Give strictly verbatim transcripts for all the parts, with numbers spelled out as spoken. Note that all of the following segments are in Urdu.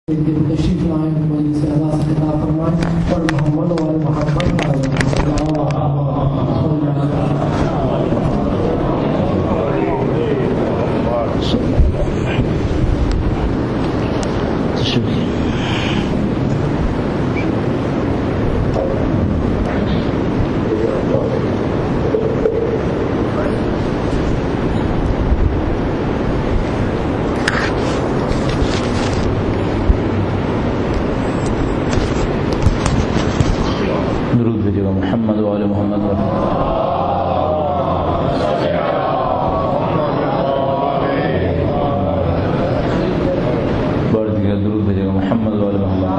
تشریف لائیں مجلس اعلیٰ سے خطاب فرمائیں اور محمد و آل محمد محمد و آل محمد بڑھ دیگر درود بھیجے گا محمد و آل محمد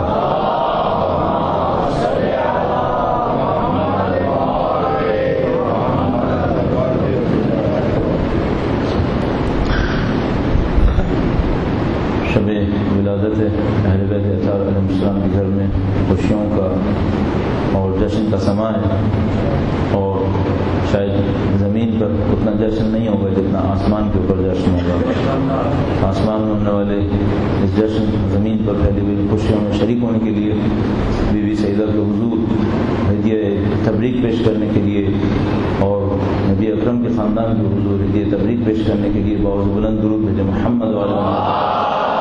شب ولادت اہل بیت اطہار علیہ السلام کے گھر میں خوشیوں کا اور جشن کا سما ہے، اور شاید زمین پر اتنا جشن نہیں ہوگا جتنا آسمان کے اوپر جشن ہوگا۔ آسمان میں ہونے والے اس جشن زمین پر پھیلی ہوئی خوشیوں میں شریک ہونے کے لیے بی بی سیدہ کے حضور ہدیہ تبریک پیش کرنے کے لیے اور نبی اکرم کے خاندان کے حضور ہدیہ تبریک پیش کرنے کے لیے بہت بلند درود بھیجے محمد و آل محمد۔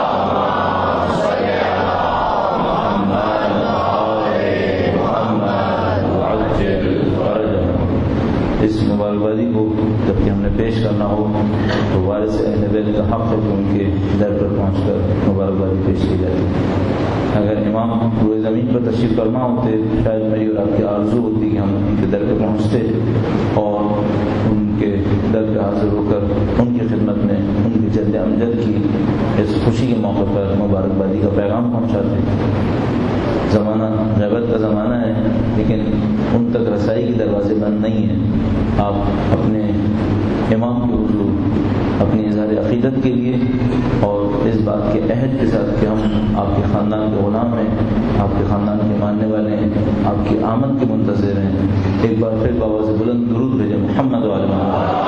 اس مبارکبادی کو جب کہ ہم نے پیش کرنا ہو تو وارث اہل بیت کا حق ہے کہ ان کے در پر پہنچ کر مبارکبادی پیش کی جاتی ہے۔ اگر امام روئے زمین پر تشریف فرما ہوتے شاید میری اور آپ کی آرزو ہوتی کہ ہم ان کے در پہ پہنچتے اور ان کے در پہ حاضر ہو کر ان کی خدمت میں ان کی جد امجد کی اس خوشی کے موقع پر مبارکبادی کا پیغام پہنچاتے۔ زمانہ غیبت کا زمانہ ہے، لیکن ان تک رسائی کے دروازے بند نہیں ہیں۔ آپ اپنے امام کے حضور اپنی اظہار عقیدت کے لیے اور اس بات کے عہد کے ساتھ کہ ہم آپ کے خاندان کے غلام ہیں، آپ کے خاندان کے ماننے والے ہیں، آپ کی آمد کے منتظر ہیں، ایک بار پھر بآواز بلند درود بھیجیں محمد و آل محمد۔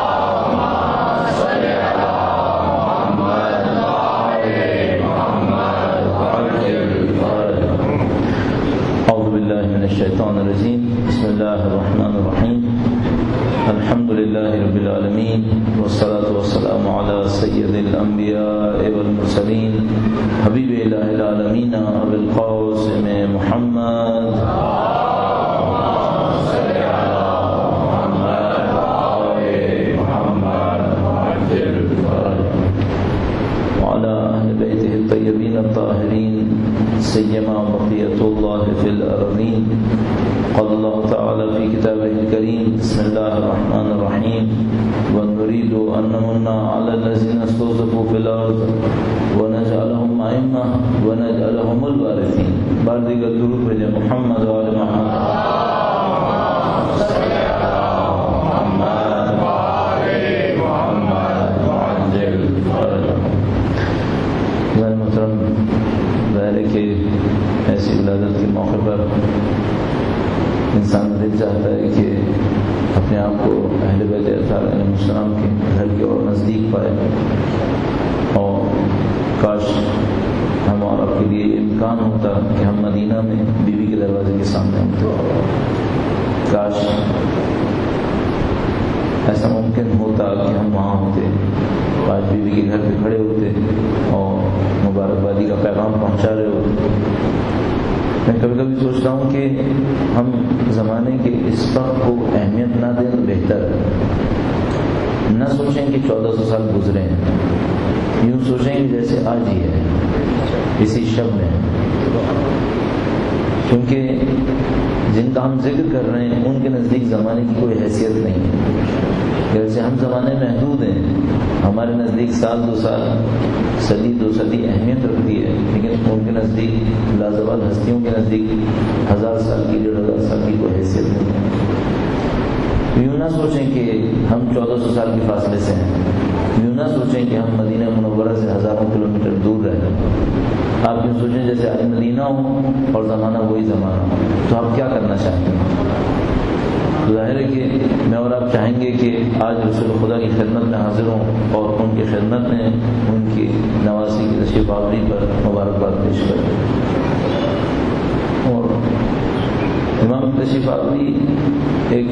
من الشیطان الرجیم بسم اللہ الرحمن الرحیم الحمد للہ رب العالمین والصلاة والسلام علی سید الانبیاء والمرسلین حبیب الہ العالمین ابی القاسم محمد وعلى أهل بيته الطيبين الطاهرين سيما بقية الله في الأرضين۔ قال الله تعالى في كتابه الكريم بسم الله الرحمن الرحيم ونريد أن نمن على الذين استضعفوا في الأرض ونجعلهم أئمة ونجعلهم الوارثين۔ بعد ذلك درود بھیجیں محمد و آل محمد۔ ظاہر ہے کہ ایسی ولادت کے موقع پر انسان دل چاہتا ہے کہ اپنے آپ کو اہل بیت اطہار علیہ السلام کے گھر کے اور نزدیک پائے، اور کاش ہم اور آپ کے لیے امکان ہوتا کہ ہم مدینہ میں بیوی کے دروازے کے سامنے ہوتے، کاش ایسا ممکن ہوتا کہ ہم وہاں ہوتے، آج بیوی کے گھر پہ کھڑے ہوتے اور مبارکبادی کا پیغام پہنچا رہے ہوتے۔ میں کبھی کبھی سوچتا ہوں کہ ہم زمانے کے اس وقت کو اہمیت نہ دیں تو بہتر ہے۔ نہ سوچیں کہ چودہ سو سال گزرے ہیں، یوں سوچیں کہ جیسے آج ہی ہے، اسی شب میں، کیونکہ جن کا ہم ذکر کر رہے ہیں ان کے نزدیک زمانے کی کوئی حیثیت نہیں ہے۔ جیسے ہم زمانے محدود ہیں، ہمارے نزدیک سال دو سال صدی دو صدی اہمیت رکھتی ہے، لیکن ان کے نزدیک لازوال ہستیوں کے نزدیک ہزار سال کی ڈیڑھ ہزار سال کی کوئی حیثیت نہیں ہے۔ یوں نہ سوچیں کہ ہم چودہ سو سال کے فاصلے سے ہیں، یوں نہ سوچیں کہ ہم مدینہ منورہ سے ہزاروں کلومیٹر دور رہتے ہیں۔ آپ یوں سوچیں جیسے آج مدینہ ہو اور زمانہ وہی زمانہ ہو، تو آپ کیا کرنا چاہیں گے؟ ظاہر ہے کہ میں اور آپ چاہیں گے کہ آج رسول خدا کی خدمت میں حاضر ہوں اور ان کی خدمت میں ان کی نواسی کی تشریف آوری پر مبارکباد پیش تشریف آوری ایک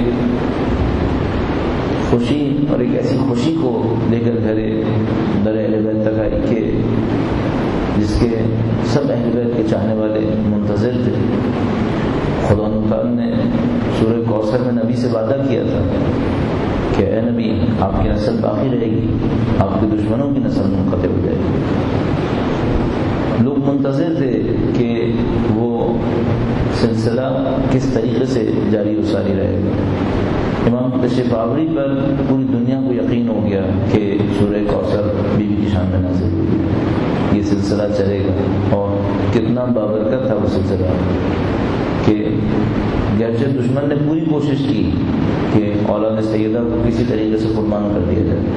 خوشی اور ایک ایسی خوشی کو لے کر گھر در اہل بیت تک آئی کہ جس کے سب اہل بیت کے چاہنے والے منتظر تھے. خدا تعالیٰ نے سورہ کوثر میں نبی سے وعدہ کیا تھا کہ اے نبی آپ کی نسل باقی رہے گی، آپ کے دشمنوں کی نسل منقطع ہو جائے گی. لوگ منتظر تھے کہ وہ سلسلہ کس طریقے سے جاری و ساری رہے گا. امام تشریف آوری پر پوری دنیا کو یقین ہو گیا کہ سورہ کوثر بی بی کی شان میں نازل ہوئی، یہ سلسلہ چلے گا. اور کتنا بابرکت تھا وہ سلسلہ کہ گرچہ دشمن نے پوری کوشش کی کہ اولاد سیدہ کو کسی طریقے سے قربان کر دیا جائے،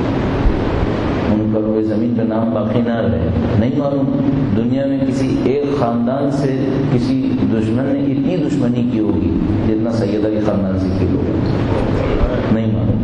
ان پر وہ زمین پہ نام باقی نہ رہے. نہیں معلوم دنیا میں کسی ایک خاندان سے کسی دشمن نے اتنی دشمنی کی ہوگی جتنا سیدہ کے خاندان سے کی ہوگا، نہیں معلوم.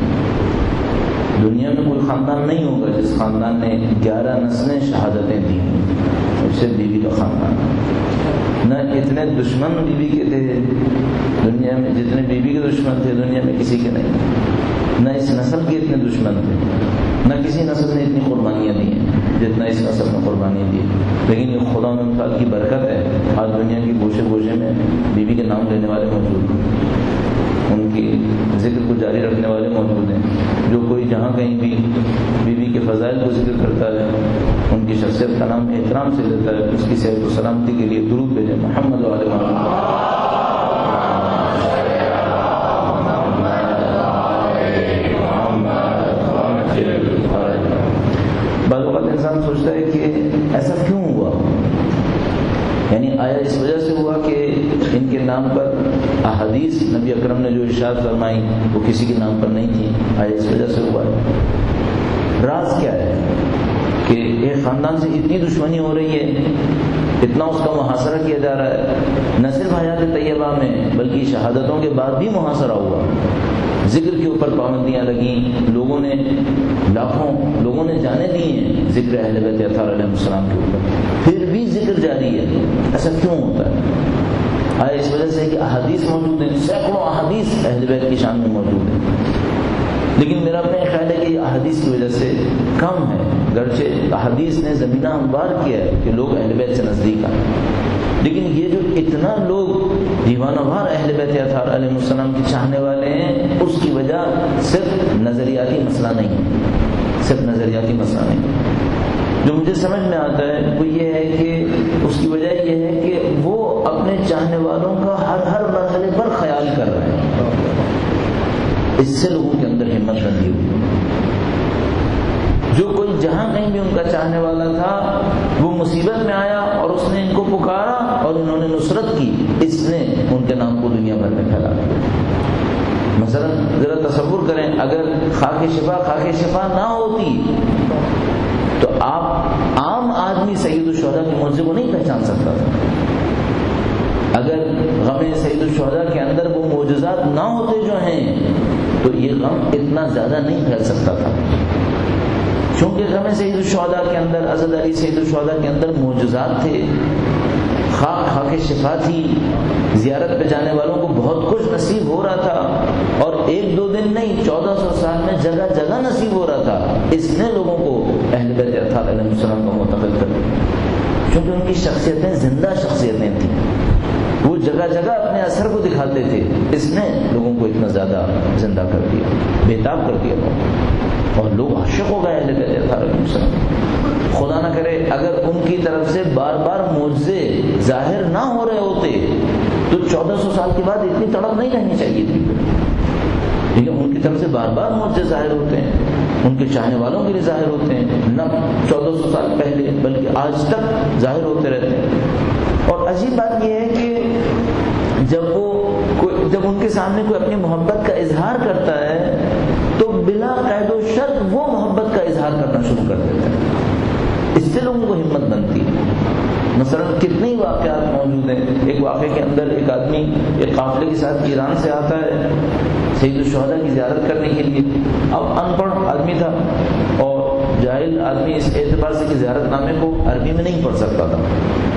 دنیا میں کوئی خاندان نہیں ہوگا جس خاندان نے گیارہ نسلیں شہادتیں دی اس سے بیوی کا خاندان. نہ اتنے دشمن بیوی کے تھے دنیا میں جتنے بیوی کے دشمن تھے دنیا میں کسی کے نہیں. نہ اس نسل کے اتنے دشمن تھے، نہ کسی نسل نے اتنی قربانیاں دی ہیں جتنا اس نسل نے قربانی دی. لیکن یہ خدا تعالیٰ کی برکت ہے، آج دنیا کی گوشے گوشے میں بیوی کے نام لینے والے موجود ہیں، ان کی ذکر کو جاری رکھنے والے موجود ہیں. جو کوئی جہاں کہیں بھی بیوی کے فضائل کو ذکر کرتا ہے، ان کی شخصیت کا نام احترام سے لیتا ہے، اس کی صحت و سلامتی کے لیے درود بھیجیں محمد و آل محمد. بعض اوقات انسان سوچتا ہے کہ ایسا کیوں ہوا، یعنی آیا اس وجہ سے ہوا کہ ان کے نام پر احادیث نبی اکرم نے جو ارشاد فرمائی وہ کسی کے نام پر نہیں تھی، آیا اس وجہ سے ہوا ہے؟ راز کیا ہے کہ ایک خاندان سے اتنی دشمنی ہو رہی ہے، اتنا اس کا محاصرہ کیا جا رہا ہے، نہ صرف حیات طیبہ میں بلکہ شہادتوں کے بعد بھی محاصرہ ہوا، ذکر کے اوپر پابندیاں لگیں، لوگوں نے لاکھوں لوگوں نے جانے دی ہیں ذکر اہل بیت اطہار علیہ السلام کے اوپر، پھر بھی ذکر جاری ہے. ایسا کیوں ہوتا ہے؟ آیا اس وجہ سے کہ احادیث موجود ہیں، سینکڑوں احادیث اہل بیت کی شان میں موجود ہیں. لیکن میرا اپنا خیال ہے کہ یہ احادیث کی وجہ سے کم ہے، گرچہ احادیث نے زمینہ ہموار کیا ہے کہ لوگ اہل بیت سے نزدیک آئیں، لیکن یہ جو اتنا لوگ دیوانہ وار اہل بیت اطہار علیہ السلام کے چاہنے والے ہیں، اس کی وجہ صرف نظریاتی مسئلہ نہیں، صرف نظریاتی مسئلہ نہیں. جو مجھے سمجھ میں آتا ہے وہ یہ ہے کہ اس کی وجہ یہ ہے کہ وہ اپنے چاہنے والوں کا ہر ہر مرحلے پر خیال کر رہے ہیں. اس سے لوگوں کے اندر ہمت بندی ہوئی. جو کوئی جہاں کہیں بھی ان کا چاہنے والا تھا وہ مصیبت میں آیا اور اس نے ان کو پکارا اور انہوں نے نصرت کی، اس نے ان کے نام کو دنیا بھر میں پھیلا دیا. مثلا ذرا تصور کریں اگر خاک شفا خاک شفا نہ ہوتی تو آپ عام آدمی سید الشہداء کے معجزے کو نہیں پہچان سکتا تھا. اگر غم سید الشہداء کے اندر وہ معجزات نہ ہوتے جو ہیں تو یہ غم اتنا زیادہ نہیں پھیل سکتا تھا. کیونکہ غم سید الشہداء کے اندر حضرت علی سید الشہداء کے اندر معجزات تھے، خاک خاک شفا تھی، زیارت پہ جانے والوں کو بہت کچھ نصیب ہو رہا تھا، اور ایک دو دن نہیں چودہ سو سال میں جگہ جگہ نصیب ہو رہا تھا. اس نے لوگوں کو اہل بیت اطہار علیہ السلام کا معتقد کر دیا، کیونکہ ان کی شخصیتیں زندہ شخصیتیں تھیں، وہ جگہ جگہ اپنے اثر کو دکھاتے تھے. اس نے لوگوں کو اتنا زیادہ زندہ کر دیا، بےتاب کر دیا اور لوگ عاشق ہو گئے اہل بیت اطہار علیہ السلام. خدا نہ کرے اگر ان کی طرف سے بار بار معجزے ظاہر نہ ہو رہے ہوتے تو چودہ سو سال کے بعد اتنی تڑپ نہیں رہنی چاہیے تھی. لیکن ان کی طرف سے بار بار معجزے ظاہر ہوتے ہیں، ان کے چاہنے والوں کے لیے ظاہر ہوتے ہیں، نہ چودہ سو سال پہلے بلکہ آج تک ظاہر ہوتے رہتے ہیں. اور عجیب بات یہ ہے کہ جب وہ کوئی جب ان کے سامنے کوئی اپنی محبت کا اظہار کرتا ہے تو بلا قید و شرط وہ محبت کا اظہار کرنا شروع کر دیتا ہے. اس سے لوگوں کو ہمت بنتی ہے. مثلا کتنے ہی واقعات موجود ہیں. ایک واقعے کے اندر ایک آدمی ایک قافلے کے ساتھ ایران سے آتا ہے سید الشہداء کی زیارت کرنے کے لیے. اب ان پڑھ آدمی تھا اور جاہل آدمی اس اعتبار سے کہ زیارت نامے کو عربی میں نہیں پڑھ سکتا تھا.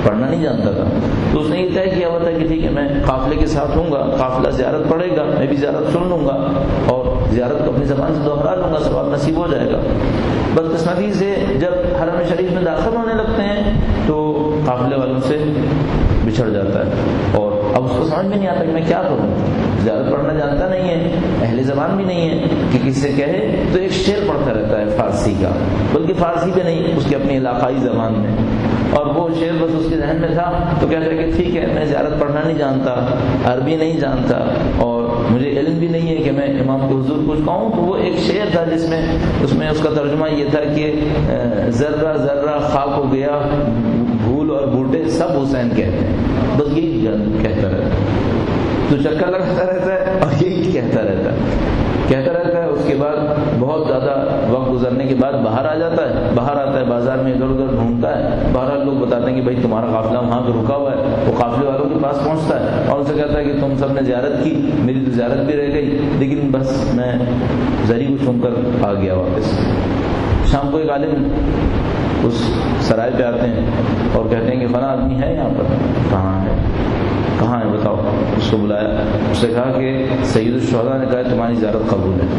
پڑھنا نہیں جانتا تھا. تو اس نے یہ طے کیا ہوا تھا کہ ٹھیک ہے میں قافلے کے ساتھ ہوں گا, قافلہ زیارت پڑھے گا, میں بھی زیارت سن لوں گا اور زیارت کو اپنی زبان سے دوہرا لوں گا, ثواب نصیب ہو جائے گا. بدقسمتی سے جب حرم شریف میں داخل ہونے لگتے ہیں تو قافلے والوں سے بچھڑ جاتا ہے اور اب اس کو سمجھ میں نہیں آتا کہ میں کیا کروں. زیارت پڑھنا جانتا نہیں ہے, اہل زبان بھی نہیں ہے کہ کسی سے کہے, تو ایک شعر پڑھتا رہتا ہے فارسی کا, بلکہ فارسی پہ نہیں, اس کی اپنی علاقائی زبان میں, اور وہ شعر بس اس کے ذہن میں تھا. تو کہتا ہے کہ ٹھیک ہے میں زیارت پڑھنا نہیں جانتا, عربی نہیں جانتا اور مجھے علم بھی نہیں ہے کہ میں امام کے حضور کچھ کہوں. تو وہ ایک شعر تھا جس میں اس میں اس کا ترجمہ یہ تھا کہ ذرہ ذرہ خاک ہو گیا, بھول اور بوٹے سب حسین کہتے ہیں. بس یہی کہتا رہتا ہے, تو چکر لگاتا رہتا ہے اور یہی کہتا رہتا ہے کہتا رہتا ہے. اس کے بعد بہت زیادہ وقت گزرنے کے بعد باہر آ جاتا ہے, باہر آتا ہے, بازار میں ادھر ادھر ڈھونڈتا ہے. بہرحال لوگ بتاتے ہیں کہ بھائی تمہارا قافلہ وہاں پہ رکا ہوا ہے. وہ قافلے والوں کے پاس پہنچتا ہے اور ان سے کہتا ہے کہ تم سب نے زیارت کی, میری تو زیارت بھی رہ گئی, لیکن بس میں زری کو چھوم کر آ گیا واپس. شام کو ایک عالم اس سرائے پہ آتے ہیں اور کہتے ہیں کہ فلاں آدمی ہے یہاں پر. کہاں ہے کہاں ہے بتاؤ. اس کو بلایا, اس نے کہا کہ سید الشہداء نے کہا تمہاری زیارت قبول ہے.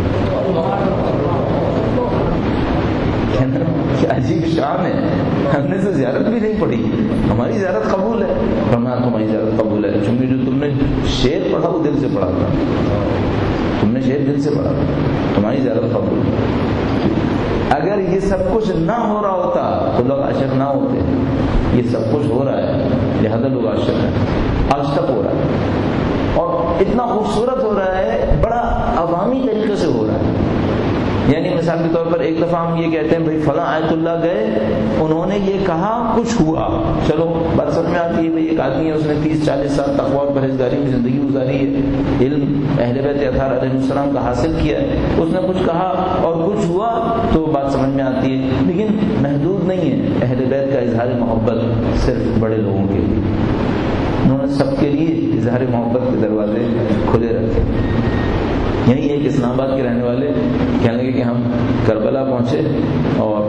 کیا عجیب شان ہے, ہم نے تو زیارت بھی نہیں پڑھی, ہماری زیارت قبول ہے. فرمایا تمہاری زیارت قبول ہے چونکہ جو تم نے شعر پڑھا وہ دل سے پڑھا تھا, تم نے شعر دل سے پڑھا تھا, تمہاری زیارت قبول ہے. اگر یہ سب کچھ نہ ہو رہا ہوتا تو لوگ عاشق نہ ہوتے. یہ سب کچھ ہو رہا ہے لہذا لوگ عاشق ہیں. آج تک ہو رہا ہے اور اتنا خوبصورت ہو رہا ہے, بڑا عوامی طریقے سے ہو رہا ہے. یعنی مثال کے طور پر ایک دفعہ ہم یہ کہتے ہیں بھائی فلاں آیت اللہ گئے, انہوں نے یہ کہا کچھ ہوا, چلو بات سمجھ میں آتی ہے بھائی ایک آدمی ہے اس نے تیس چالیس سال تقویٰ اور پرہیزگاری میں زندگی گزاری ہے, علم اہل بیت اطہار علیہ السلام کا حاصل کیا ہے, اس نے کچھ کہا اور کچھ ہوا تو بات سمجھ میں آتی ہے. لیکن محدود نہیں ہے اہل بیت کا اظہار محبت صرف بڑے لوگوں کے لیے, انہوں نے سب کے لیے اظہار محبت کے دروازے کھلے رکھے. یہی ایک اسلام آباد کے رہنے والے کہنے لگے کہ ہم کربلا پہنچے اور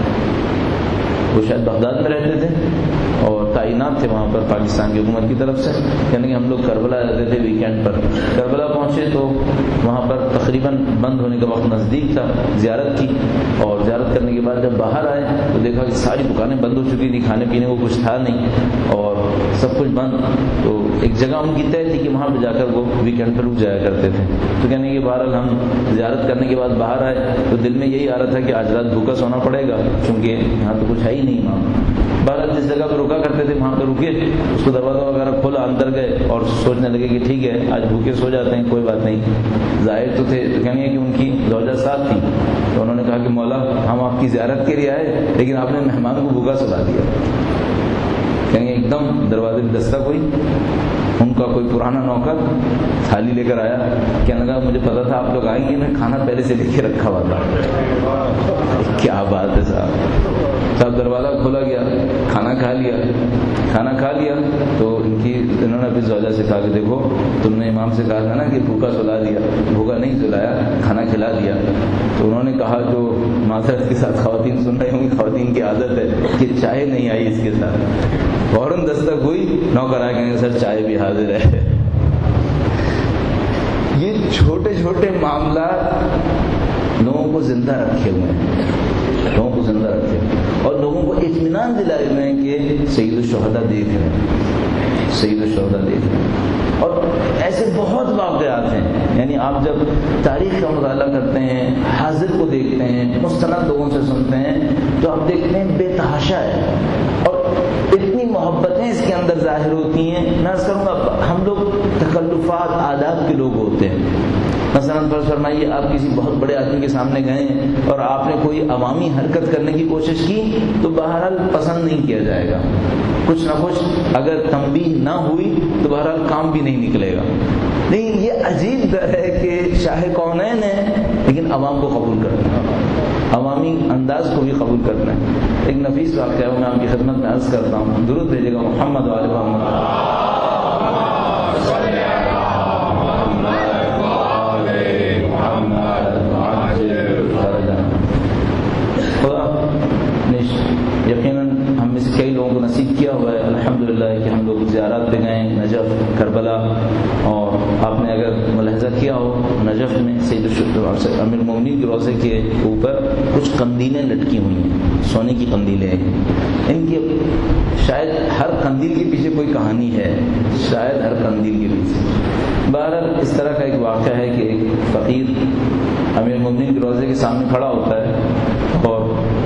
وہ شاید بغداد میں رہتے تھے اور تعینات تھے وہاں پر پاکستان کی حکومت کی طرف سے, یعنی کہ ہم لوگ کربلا رہتے تھے ویکینڈ پر. کربلا پہنچے تو وہاں پر تقریباً بند ہونے کا وقت نزدیک تھا, زیارت کی, اور زیارت کرنے کے بعد جب باہر آئے تو دیکھا کہ ساری دکانیں بند ہو چکی تھی, کھانے پینے کو کچھ تھا نہیں اور سب کچھ بند. تو ایک جگہ ان کی طے تھی کہ وہاں پہ جا کر وہ ویکینڈ پہ رک جایا کرتے تھے. تو کہنے کہ بہرحال ہم زیارت کرنے کے بعد باہر آئے تو دل میں یہی آ رہا تھا کہ آج رات بھوکا سونا پڑے گا کیونکہ یہاں تو کچھ ہے ہی نہیں. وہاں بہرحال جس جگہ پہ رکا کرتے تھے وہاں پہ رکے, اس کو دروازہ وغیرہ کھولا, اندر گئے اور سوچنے لگے کہ ٹھیک ہے آج بھوکے سو جاتے ہیں, کوئی بات نہیں. ظاہر تو تھے, تو کہنے کہ ان کی زوجہ ساتھ تھی, تو انہوں نے کہا کہ مولا ہم آپ کی زیارت کے لیے آئے لیکن آپ نے مہمان کو بھوکا سلا دیا. کہیں ایک دم دروازے میں دستک ہوئی, ان کا کوئی پرانا نوکر تھالی لے کر آیا, کہنے لگا مجھے پتا تھا آپ لوگ آئیں گے, میں کھانا پہلے سے لے کے رکھا ہوا تھا. کیا بات ہے صاحب. صاحب دروازہ کھولا گیا, کھانا کھا لیا, کھانا کھا لیا تو ان کی انہوں نے اپنی زوجہ سے کہا کہ دیکھو تم نے امام سے کہا تھا نا کہ بھوکا سلا دیا, بھوکا نہیں سلایا, کھانا کھلا دیا. تو انہوں نے کہا جو معذرت کے ساتھ خواتین سن رہی ہوں گی, خواتین کی عادت ہے کہ چائے نہیں آئی اس کے ساتھ. فوراً دستک ہوئی, نوکر آئے کہیں سر چائے بھی حاضر ہے. یہ چھوٹے چھوٹے معاملات لوگوں کو زندہ رکھے ہوئے ہیں, لوگوں کو زندہ رکھے اور لوگوں کو اطمینان دلائے ہوئے ہیں کہ سید الشہداء دیکھ رہے ہیں, سید الشہداء دیکھ رہے ہیں. اور ایسے بہت واقعات ہیں, یعنی آپ جب تاریخ کا مطالعہ کرتے ہیں, حاضر کو دیکھتے ہیں, مستند لوگوں سے سنتے ہیں تو آپ دیکھتے ہیں بے تحاشا ہے اور اتنی محبتیں اس کے اندر ظاہر ہوتی ہیں. میں عرض کروں گا ہم لوگ تکلفات آداب کے لوگ ہوتے ہیں. مثلا فرض فرمائیے آپ کسی بہت بڑے آدمی کے سامنے گئے اور آپ نے کوئی عوامی حرکت کرنے کی کوشش کی تو بہرحال پسند نہیں کیا جائے گا, کچھ نہ کچھ اگر تنبیہ نہ ہوئی تو بہرحال کام بھی نہیں نکلے گا. لیکن یہ عجیب در ہے کہ شاہ کونین ہے لیکن عوام کو قبول کرنا ہے, عوامی انداز کو بھی قبول کرنا ہے. ایک نفیس واقعہ ہے, میں آپ کی خدمت میں عرض کرتا ہوں, درود بھیجے گا محمد وآل محمد. یقیناً ہم میں سے کئی لوگوں کو نصیب کیا ہو ہوا ہے الحمدللہ کہ ہم لوگ زیارات پہ گئے نجف کربلا، اور آپ نے اگر ملاحظہ کیا ہو نجف میں سید امیر المومنین کے روضے کے اوپر کچھ قندیلیں لٹکی ہوئی ہیں، سونے کی قندیلیں ہیں. ان کی شاید ہر قندیل کے پیچھے کوئی کہانی ہے، شاید ہر قندیل کے پیچھے. بہرحال اس طرح کا ایک واقعہ ہے کہ ایک فقیر امیر المومنین کے روضے کے سامنے کھڑا ہوتا ہے اور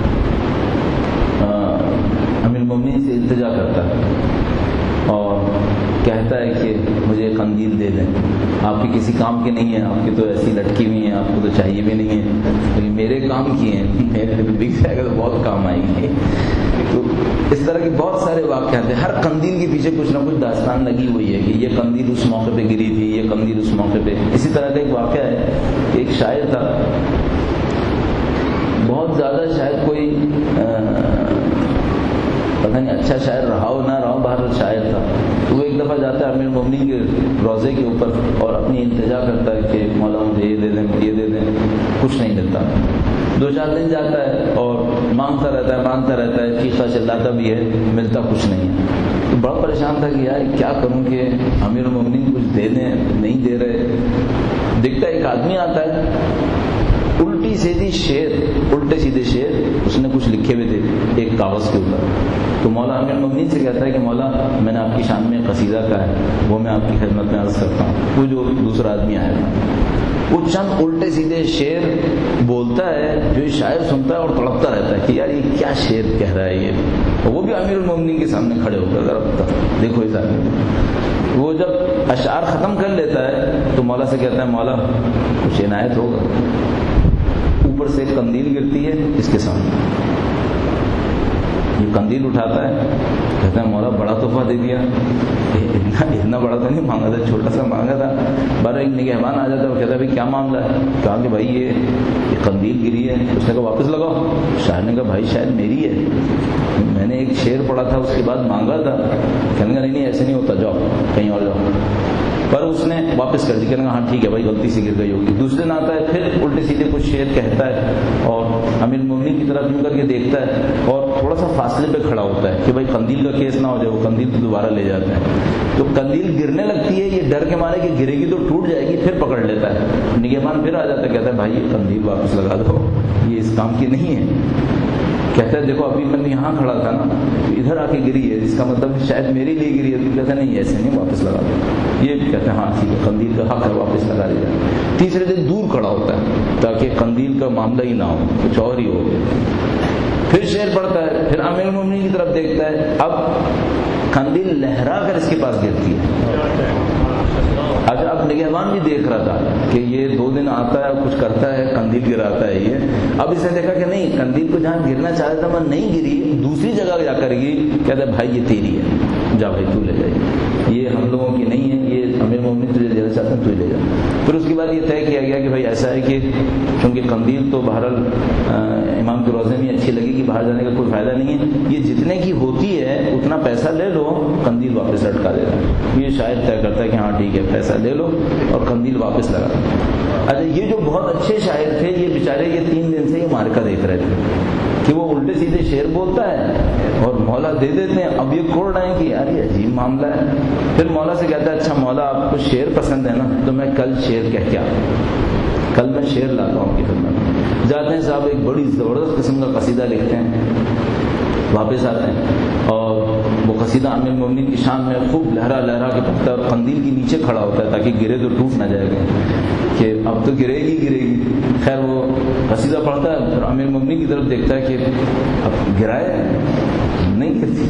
امیر المومنین سے التجا کرتا ہے اور کہتا ہے کہ مجھے قندیل دے دیں، آپ کے کسی کام کے نہیں ہیں، آپ کی تو ایسی لٹکی ہوئی ہیں، آپ کو تو چاہیے بھی نہیں ہے، لیکن میرے کام کی ہیں، میرے بک جائے گا تو بہت کام آئے گی. تو اس طرح کے بہت سارے واقعات ہیں. ہر قندیل کے پیچھے کچھ نہ کچھ داستان لگی ہوئی ہے کہ یہ قندیل اس موقع پہ گری تھی، یہ قندیل اس موقع پہ. اسی طرح کا ایک واقعہ ہے کہ ایک شاعر تھا، بہت زیادہ شاید کوئی پتہ نہیں اچھا شاعر رہا ہو نہ رہا ہو، باہر شاعر تھا. وہ ایک دفعہ جاتا ہے امیر المومنین کے روضے کے اوپر اور اپنی التجا کرتا ہے کہ مولا مجھے یہ دے دیں یہ دے دیں، کچھ نہیں ملتا. دو چار دن جاتا ہے اور مانگتا رہتا ہے مانگتا رہتا ہے چیختا چلاتا بھی ہے، ملتا کچھ نہیں ہے. تو بڑا پریشان تھا کہ یار کیا کروں کہ امیر المومنین کچھ دے دیں، نہیں دے رہے. دیکھتا ایک آدمی آتا ہے، الٹی سیدھی شعر، الٹے سیدھے شعر اس نے کچھ لکھے ہوئے تھے ایک کاغذ کے اوپر. تو مولا امیر المومنین سے کہتا ہے کہ مولا میں نے آپ کی شان میں قصیدہ کہا ہے، وہ میں آپ کی خدمت میں عرض کرتا ہوں. وہ جو دوسرا آدمی آیا تھا وہ چند الٹے سیدھے شعر بولتا ہے جو شاعر سنتا ہے اور تڑپتا رہتا ہے کہ یار یہ کیا شعر کہہ رہا ہے یہ. اور وہ بھی امیر المومنین کے سامنے کھڑے ہو کر ذرا دیکھو اس آدمی. وہ جب اشعار ختم کر لیتا ہے تو مولا سے کہتا ہے مولا کچھ عنایت ہوگا. اوپر سے ایک قندیل گرتی ہے اس کے سامنے، یہ قندیل اٹھاتا ہے، کہتا ہے مولا بڑا تحفہ دے دیا. اتنا اتنا بڑا تو نہیں مانگا تھا، چھوٹا سا مانگا تھا. بارہ ایک نگہبان آ جاتا ہے، وہ کہتا ہے بھائی کیا معاملہ ہے؟ کہا کہ بھائی یہ یہ قندیل گری ہے. اس نے کہا واپس لگاؤ. شاعر نے کہا بھائی شاید میری ہے، میں نے ایک شعر پڑھا تھا اس کے بعد مانگا تھا. کہنے کا نہیں نہیں ایسے نہیں ہوتا، جاؤ کہیں اور جاؤ. پر اس نے واپس کر دی، کہنے کا ہاں ٹھیک ہے بھائی غلطی سے گر گئی ہوگی. دوسرے دن آتا ہے پھر الٹے سیدھے کچھ شعر کہتا ہے اور امیر المومنین کی طرف یوں کر کے دیکھتا ہے اور تھوڑا سا فاصلے پہ کھڑا ہوتا ہے کہ بھائی قندیل کا کیس نہ ہو جائے. وہ قندیل تو دوبارہ لے جاتے ہیں. تو قندیل گرنے لگتی ہے، یہ ڈر کے مارے کہ گرے گی تو ٹوٹ جائے گی، پھر پکڑ لیتا ہے. نگہبان پھر آ جاتا ہے، کہتا ہے بھائی یہ قندیل واپس لگا دو، یہ اس کام کی نہیں ہے. کہتا ہے دیکھو ابھی میں یہاں کھڑا تھا نا، ادھر آ کے گری ہے، جس کا مطلب شاید میرے لیے گری ہے. تو کہتا ہے نہیں ایسے نہیں، واپس لگا دو. یہ کہتے ہیں ہاں ٹھیک ہے قندیل کا حق ہے، واپس لگا دیا. تیسرے دن دور کھڑا ہوتا ہے تاکہ قندیل کا معاملہ ہی نہ ہو، کچھ اور ہی ہو. پھر شعر پڑھتا ہے، پھر امیر المومنین کی طرف دیکھتا ہے. اب قندیل لہرا کر اس کے پاس گرتی ہے. اچھا اب نگہبان بھی دیکھ رہا تھا کہ یہ دو دن آتا ہے کچھ کرتا ہے، قندیل گراتا ہے یہ. اب اس نے دیکھا کہ نہیں قندیل کو جہاں گرنا چاہتا تھا وہ نہیں گری، دوسری جگہ جا کر گئی. کہتا ہے بھائی یہ تیری ہے، جا بھائی تو لے جائے، یہ ہم لوگوں کی نہیں ہے، یہ امیر مومنین تجھے دینا چاہتے ہیں تو ہی لے جا. پھر اس کے بعد یہ طے کیا گیا کہ بھائی ایسا ہے کہ چونکہ قندیل تو بہرحال امام کے روزے میں اچھی لگے کہ باہر جانے کا کوئی فائدہ نہیں ہے، یہ جتنے کی ہوتی ہے اتنا پیسہ لے لو، قندیل واپس لٹکا دے رہا. یہ شاعر طے کرتا ہے کہ ہاں ٹھیک ہے پیسہ لے لو اور قندیل واپس لگا. اچھا یہ جو بہت اچھے شاعر تھے یہ بیچارے یہ تین دن سے یہ مارکا دیکھ رہے تھے کہ وہ الٹے سیدھے شعر بولتا ہے اور مولا دے دیتے ہیں. اب یہ کھوڑ رہے ہیں کہ یار یہ عجیب معاملہ ہے. پھر مولا سے کہتا ہے اچھا مولا آپ کو شعر پسند ہے نا، تو میں کل شعر کہہ کے آؤں، کل میں شعر لاتا ہوں آپ کی خدمت. جاتے ہیں صاحب ایک بڑی زبردست قسم کا قصیدہ لکھتے ہیں، واپس آتے ہیں اور وہ قصیدہ امیر المومنین کی شان میں خوب لہرا لہرا کے پڑھتا ہے اور قندیل کے نیچے کھڑا ہوتا ہے تاکہ گرے تو ٹوٹ نہ جائے گا کہ اب تو گرے گی گرے گی. خیر وہ قصیدہ پڑھتا ہے اور امیر المومنین کی طرف دیکھتا ہے کہ اب گرائے نہیں گرتی.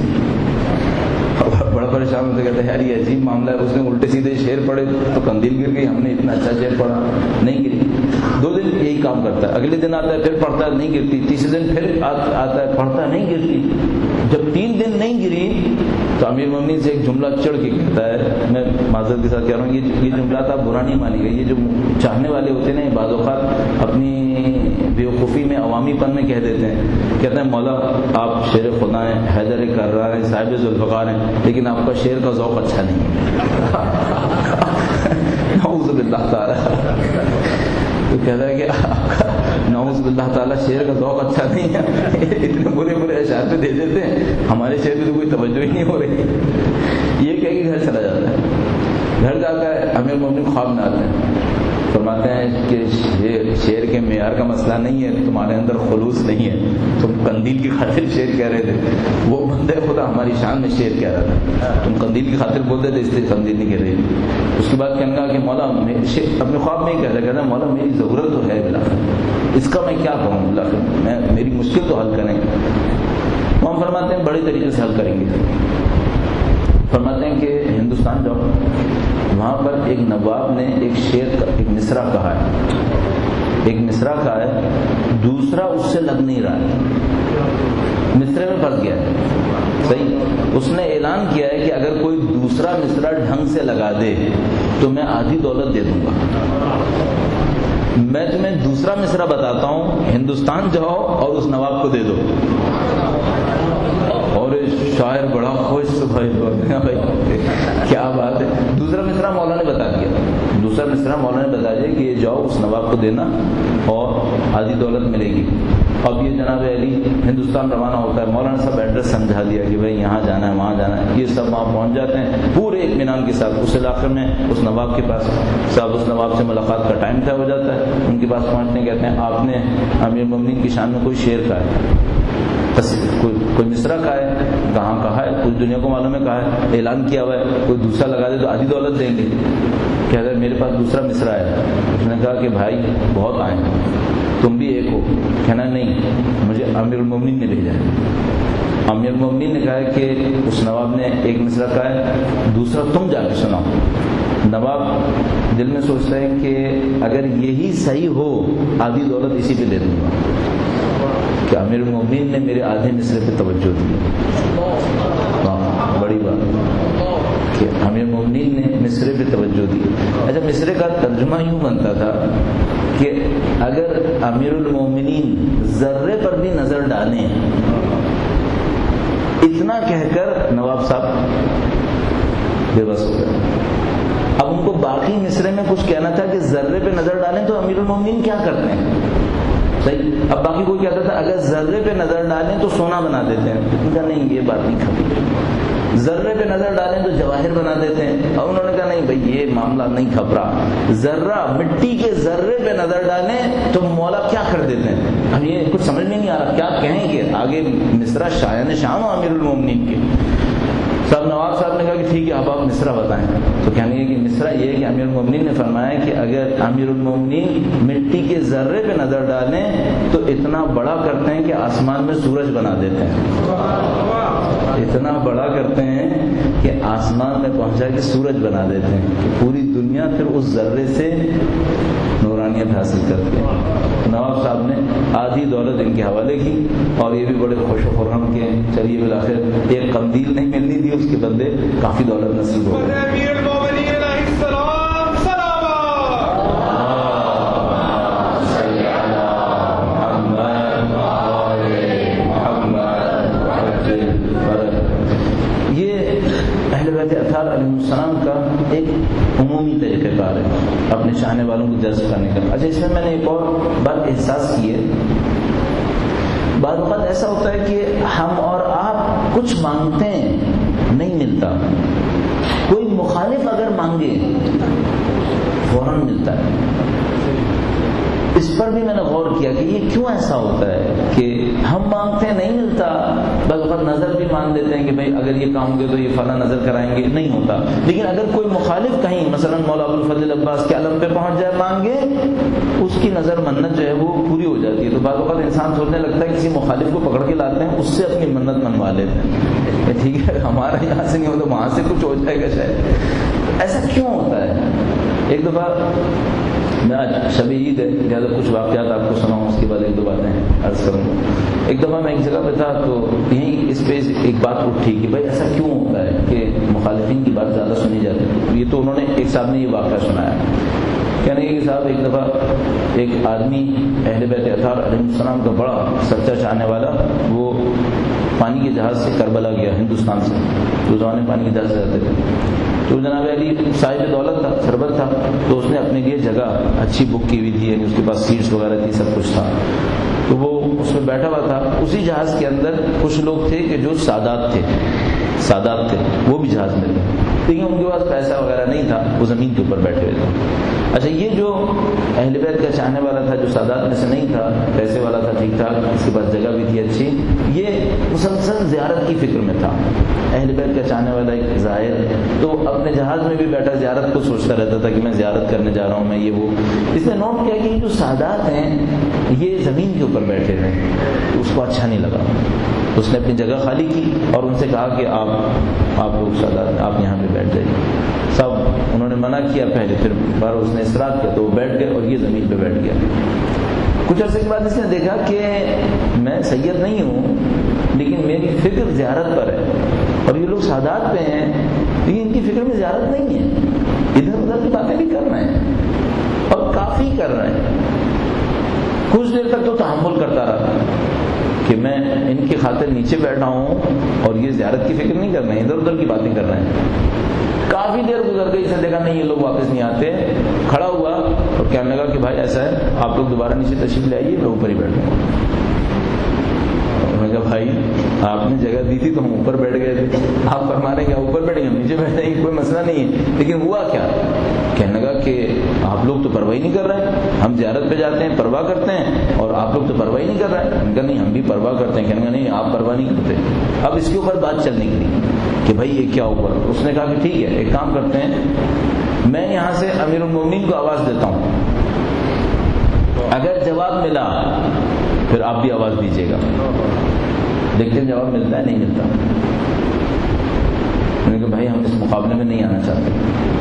بڑا پریشان ہوتا کہتا ہے یار یہ عجیب معاملہ ہے. اس نے الٹے سیدھے شعر پڑھے تو قندیل گر گئی، ہم نے اتنا اچھا شعر پڑھا نہیں گری. دو دن یہی کام کرتا ہے، اگلے دن آتا ہے پھر پڑھتا ہے نہیں گرتی، تیسرے دن پھر آتا ہے پڑھتا ہے نہیں گرتی. جب تین دن نہیں گری تو امیر المومنین سے ایک جملہ چڑھ کے کہتا ہے، میں معذرت کے ساتھ کہہ رہا ہوں یہ یہ جملہ تھا برا نہیں مانی گئی. یہ جو چاہنے والے ہوتے ہیں نا بعض اوقات اپنی بیوقوفی میں عوامی پن میں کہہ دیتے ہیں، کہتے ہیں مولا آپ شعر خدا ہیں، حیدر کرار ہیں، صاحب ذوالفقار ہیں، لیکن آپ کا شعر کا ذوق اچھا نہیں ہے. نعوذ باللہ تعالی. تو کہتا ہے کہ آپ کا نعوذ باللہ تعالیٰ شعر کا ذوق اچھا نہیں ہے، اتنے برے برے اشعار پہ دے دیتے ہیں، ہمارے شعر پہ تو کوئی توجہ ہی نہیں ہو رہی. یہ کہہ کے گھر چلا جاتا ہے. گھر جا کر امیر المومنین خواب میں آتے ہیں، فرماتے ہیں کہ یہ شعر کے معیار کا مسئلہ نہیں ہے، تمہارے اندر خلوص نہیں ہے، تم قندیل کی خاطر شعر کہہ رہے تھے، وہ بندے خدا ہماری شان میں شعر کہہ رہا تھا، تم قندیل کی خاطر بولتے تھے اس لیے قندیل نہیں کہہ رہے. اس کے بعد کہنے لگا کہ مولا اپنے خواب میں ہی کہہ رہا کہتا مولا میری ضرورت تو ہے بلا، اس کا میں کیا کروں اللہ، میں میری مشکل تو حل کریں. وہ ہم فرماتے ہیں بڑے طریقے سے حل کریں گے. فرماتے ہیں کہ ہندوستان جاؤ، وہاں پر ایک نواب نے ایک شعر کا ایک مصرع کہا ہے، ایک مصرع کہا ہے، دوسرا اس سے لگ نہیں رہا ہے، مصرے میں پھنس گیا ہے. صحیح، اس نے اعلان کیا ہے کہ اگر کوئی دوسرا مصرع ڈھنگ سے لگا دے تو میں آدھی دولت دے دوں گا. میں تمہیں دوسرا مصرع بتاتا ہوں، ہندوستان جاؤ اور اس نواب کو دے دو. اور شاعر بڑا خوش بھائی بھائی کیا بات ہے. دوسرا مصرع مولا نے بتا دیا، دوسرا مصرع مولا نے بتا دیا کہ یہ جاؤ اس نواب کو دینا اور آدھی دولت ملے گی. اب یہ جناب علی ہندوستان روانہ ہوتا ہے، مولانا صاحب ایڈریس سمجھا دیا کہ بھائی یہاں جانا ہے وہاں جانا ہے. یہ سب وہاں پہنچ جاتے ہیں پورے اطمینان کے ساتھ. اس علاقے میں اس نواب کے پاس صاحب اس نواب سے ملاقات کا ٹائم طے ہو جاتا ہے. ان کے پاس پہنچنے کہتے ہیں آپ نے امیر المومنین کی شان میں کوئی شعر کہا ہے، کوئی کوئی مصرع کہا ہے، کہاں کہا ہے، پوری دنیا کو معلوم ہے کہا ہے، اعلان کیا ہوا ہے، کوئی دوسرا لگا دے تو آدھی دولت دیں گے. کہتا ہے میرے پاس دوسرا مصرع ہے. اس نے کہا کہ بھائی بہت آئے تم بھی ایک ہو. کہنا نہیں، مجھے امیر المومنین نے بھیجا ہے. امیر المومنین نے کہا کہ اس نواب نے ایک مصرع کہا ہے، دوسرا تم جا کے سناؤ. نواب دل میں سوچتا ہے کہ اگر یہی صحیح ہو آدھی دولت اسی پہ دے دوں گا. کہ امیر المومنین نے میرے آدھے مصرے پہ توجہ دی. بڑی بات کہ امیر المومنین نے مصرے پہ توجہ دی. اچھا، مصرے کا ترجمہ یوں بنتا تھا کہ اگر امیر المومنین ذرے پر بھی نظر ڈالیں، اتنا کہہ کر نواب صاحب بے بس ہو گئے. اب ان کو باقی مصرے میں کچھ کہنا تھا کہ ذرے پہ نظر ڈالیں تو امیر المومنین کیا کرتے ہیں. صحیح، اب باقی کوئی کہتا تھا اگر ذرے پہ نظر ڈالیں تو سونا بنا دیتے ہیں. ان کا نہیں، یہ بات نہیں کھپی. ذرے پہ نظر ڈالیں تو جواہر بنا دیتے ہیں. اور انہوں نے کہا نہیں بھائی یہ معاملہ نہیں کھپرا. ذرہ مٹی کے ذرے پہ نظر ڈالیں تو مولا کیا کر دیتے ہیں. اب یہ کچھ سمجھ میں نہیں آ رہا کیا کہیں گے. آگے مصرع شایان شان ہو امیر المومنین کے. صاحب نواب صاحب نے کہا کہ ٹھیک ہے اب آپ مصرع بتائیں. تو کہنے لگے کہ مصرع یہ ہے کہ امیر المومنین نے فرمایا کہ اگر امیر المومنین مٹی کے ذرے پہ نظر ڈالیں تو اتنا بڑا کرتے ہیں کہ آسمان میں سورج بنا دیتے ہیں. اتنا بڑا کرتے ہیں کہ آسمان میں پہنچا کے سورج بنا دیتے ہیں کہ پوری دنیا پھر اس ذرے سے نورانیت حاصل کرتے ہیں. نواب صاحب نے آدھی دولت ان کے حوالے کی اور یہ بھی بڑے خوش و خرم کے چلیے بالآخر ایک قندیل نہیں ملنی تھی، اس کے بدلے کافی دولت نصیب ہو گئی. اطہار علیہ السلام کا ایک عمومی طریقہ کار ہے اپنے چاہنے والوں کو جذب کرنے کا. اچھا، اس میں میں نے ایک اور بات احساس کی ہے. بعض وقت ایسا ہوتا ہے کہ ہم اور آپ کچھ مانگتے ہیں نہیں ملتا، کوئی مخالف اگر مانگے فوراً ملتا ہے. اس پر بھی میں نے غور کیا کہ یہ کیوں ایسا ہوتا ہے کہ ہم مانگتے ہیں نہیں ملتا. بعض وقت نظر بھی مان لیتے ہیں کہ بھائی اگر یہ کام گے تو یہ فلاں نظر کرائیں گے، نہیں ہوتا. لیکن اگر کوئی مخالف کہیں مثلا مولا ابو الفضل عباس کے علم پہ پہنچ جائے مانگے، اس کی نظر منت جو ہے وہ پوری ہو جاتی ہے. تو بعض وقت انسان سوچنے لگتا ہے کسی مخالف کو پکڑ کے لاتے ہیں، اس سے اپنی منت منوا لیتے ہیں. ٹھیک ہے ہمارا یہاں سے نہیں ہوتا وہاں سے کچھ ہو جائے گا شاید. ایسا کیوں ہوتا ہے؟ ایک دفعہ میں آج شب عید ہے لہٰذا کچھ واقعات آپ کو سناؤں، اس کے بعد ایک دو باتیں عرض کروں گا. ایک دفعہ میں ایک جگہ پہ تھا تو یہیں اس پہ ایک بات اٹھی کہ بھائی ایسا کیوں ہوتا ہے کہ مخالفین کی بات زیادہ سنی جاتی ہے. یہ تو انہوں نے ایک صاحب نے یہ واقعہ سنایا. کہنے کہ صاحب ایک دفعہ ایک آدمی اہل بیت اطہار علیہ السلام کا بڑا سچا چاہنے والا، وہ پانی کے جہاز سے کربلا گیا ہندوستان سے، اس زمانے پانی کے جہاز سے جاتے تھے، تو جناب علی صاحب دولت تھا، سربت تھا، تو اس نے اپنے لیے جگہ اچھی بک کی ہوئی تھی، یعنی اس کے پاس سیٹس وغیرہ تھی، سب کچھ تھا، تو وہ اس میں بیٹھا ہوا تھا۔ اسی جہاز کے اندر کچھ لوگ تھے کہ جو سادات تھے، سادات تھے وہ بھی جہاز میں تھے، لیکن ان کے پاس پیسہ وغیرہ نہیں تھا، وہ زمین کے اوپر بیٹھے ہوئے تھے۔ اچھا، یہ جو اہل بیت کا چاہنے والا تھا، جو سادات میں سے نہیں تھا، پیسے والا تھا، ٹھیک ٹھاک، اس کے پاس جگہ بھی تھی اچھی، یہ مسلسل زیارت کی فکر میں تھا۔ اہل بیت کا چاہنے والا ایک زائر، تو اپنے جہاز میں بھی بیٹھا زیارت کو سوچتا رہتا تھا کہ میں زیارت کرنے جا رہا ہوں، میں یہ وہ۔ اس نے نوٹ کیا کہ یہ جو سادات ہیں یہ زمین کے اوپر بیٹھے ہوئے ہیں، تو اس کو اچھا نہیں لگا، تو اس نے اپنی جگہ خالی کی اور ان سے کہا کہ آپ آپ لوگ سادات آپ یہاں پہ بیٹھ جائیے۔ سب انہوں نے منع کیا پہلے، پھر بار اس نے اصرار کیا تو وہ بیٹھ گئے اور یہ زمین پہ بیٹھ گیا۔ کچھ عرصے کے بعد اس نے دیکھا کہ میں سید نہیں ہوں، لیکن میری فکر زیارت پر ہے، اور یہ لوگ سادات پہ ہیں لیکن ان کی فکر میں زیارت نہیں ہے، ادھر ادھر کی باتیں بھی کر رہے ہیں اور کافی کر رہے ہیں۔ کچھ دیر تک تو تحمل کرتا رہا کہ میں ان کی خاطر نیچے بیٹھا ہوں اور یہ زیارت کی فکر نہیں کر رہے ہیں، ادھر ادھر کی باتیں کر رہے ہیں۔ کافی دیر گزر گئی، اس نے دیکھا نہیں یہ لوگ واپس نہیں آتے، کھڑا ہوا اور کہنے لگا کہ بھائی ایسا ہے آپ لوگ دوبارہ نیچے تشریف لے آئیے، میں اوپر ہی بیٹھوں گا۔ میں کہا بھائی آپ نے جگہ دی تھی تو ہم اوپر بیٹھ گئے تھے، آپ فرما رہے ہیں کہ اوپر بیٹھیں گے، ہم نیچے بیٹھیں گے، کوئی مسئلہ نہیں ہے، لیکن ہوا کیا؟ کہنے لگا کہ آپ لوگ تو پرواہ نہیں کر رہے ہیں، ہم زیارت پہ جاتے ہیں پرواہ کرتے ہیں اور آپ لوگ تو پرواہ نہیں کر رہے ہیں۔ ان کا نہیں، ہم بھی پرواہ کرتے ہیں۔ کہنے لگا نہیں آپ پرواہ نہیں کرتے۔ اب اس کے اوپر بات چلنے کی کہ بھائی یہ کیا ہوا؟ اس نے کہا کہ ٹھیک ہے ایک کام کرتے ہیں، میں یہاں سے امیر المومنین کو آواز دیتا ہوں، اگر جواب ملا پھر آپ بھی آواز دیجیے گا، لیکن جواب ملتا ہے نہیں ملتا؟ میں نے کہا بھائی ہم اس مقابلے میں نہیں آنا چاہتے،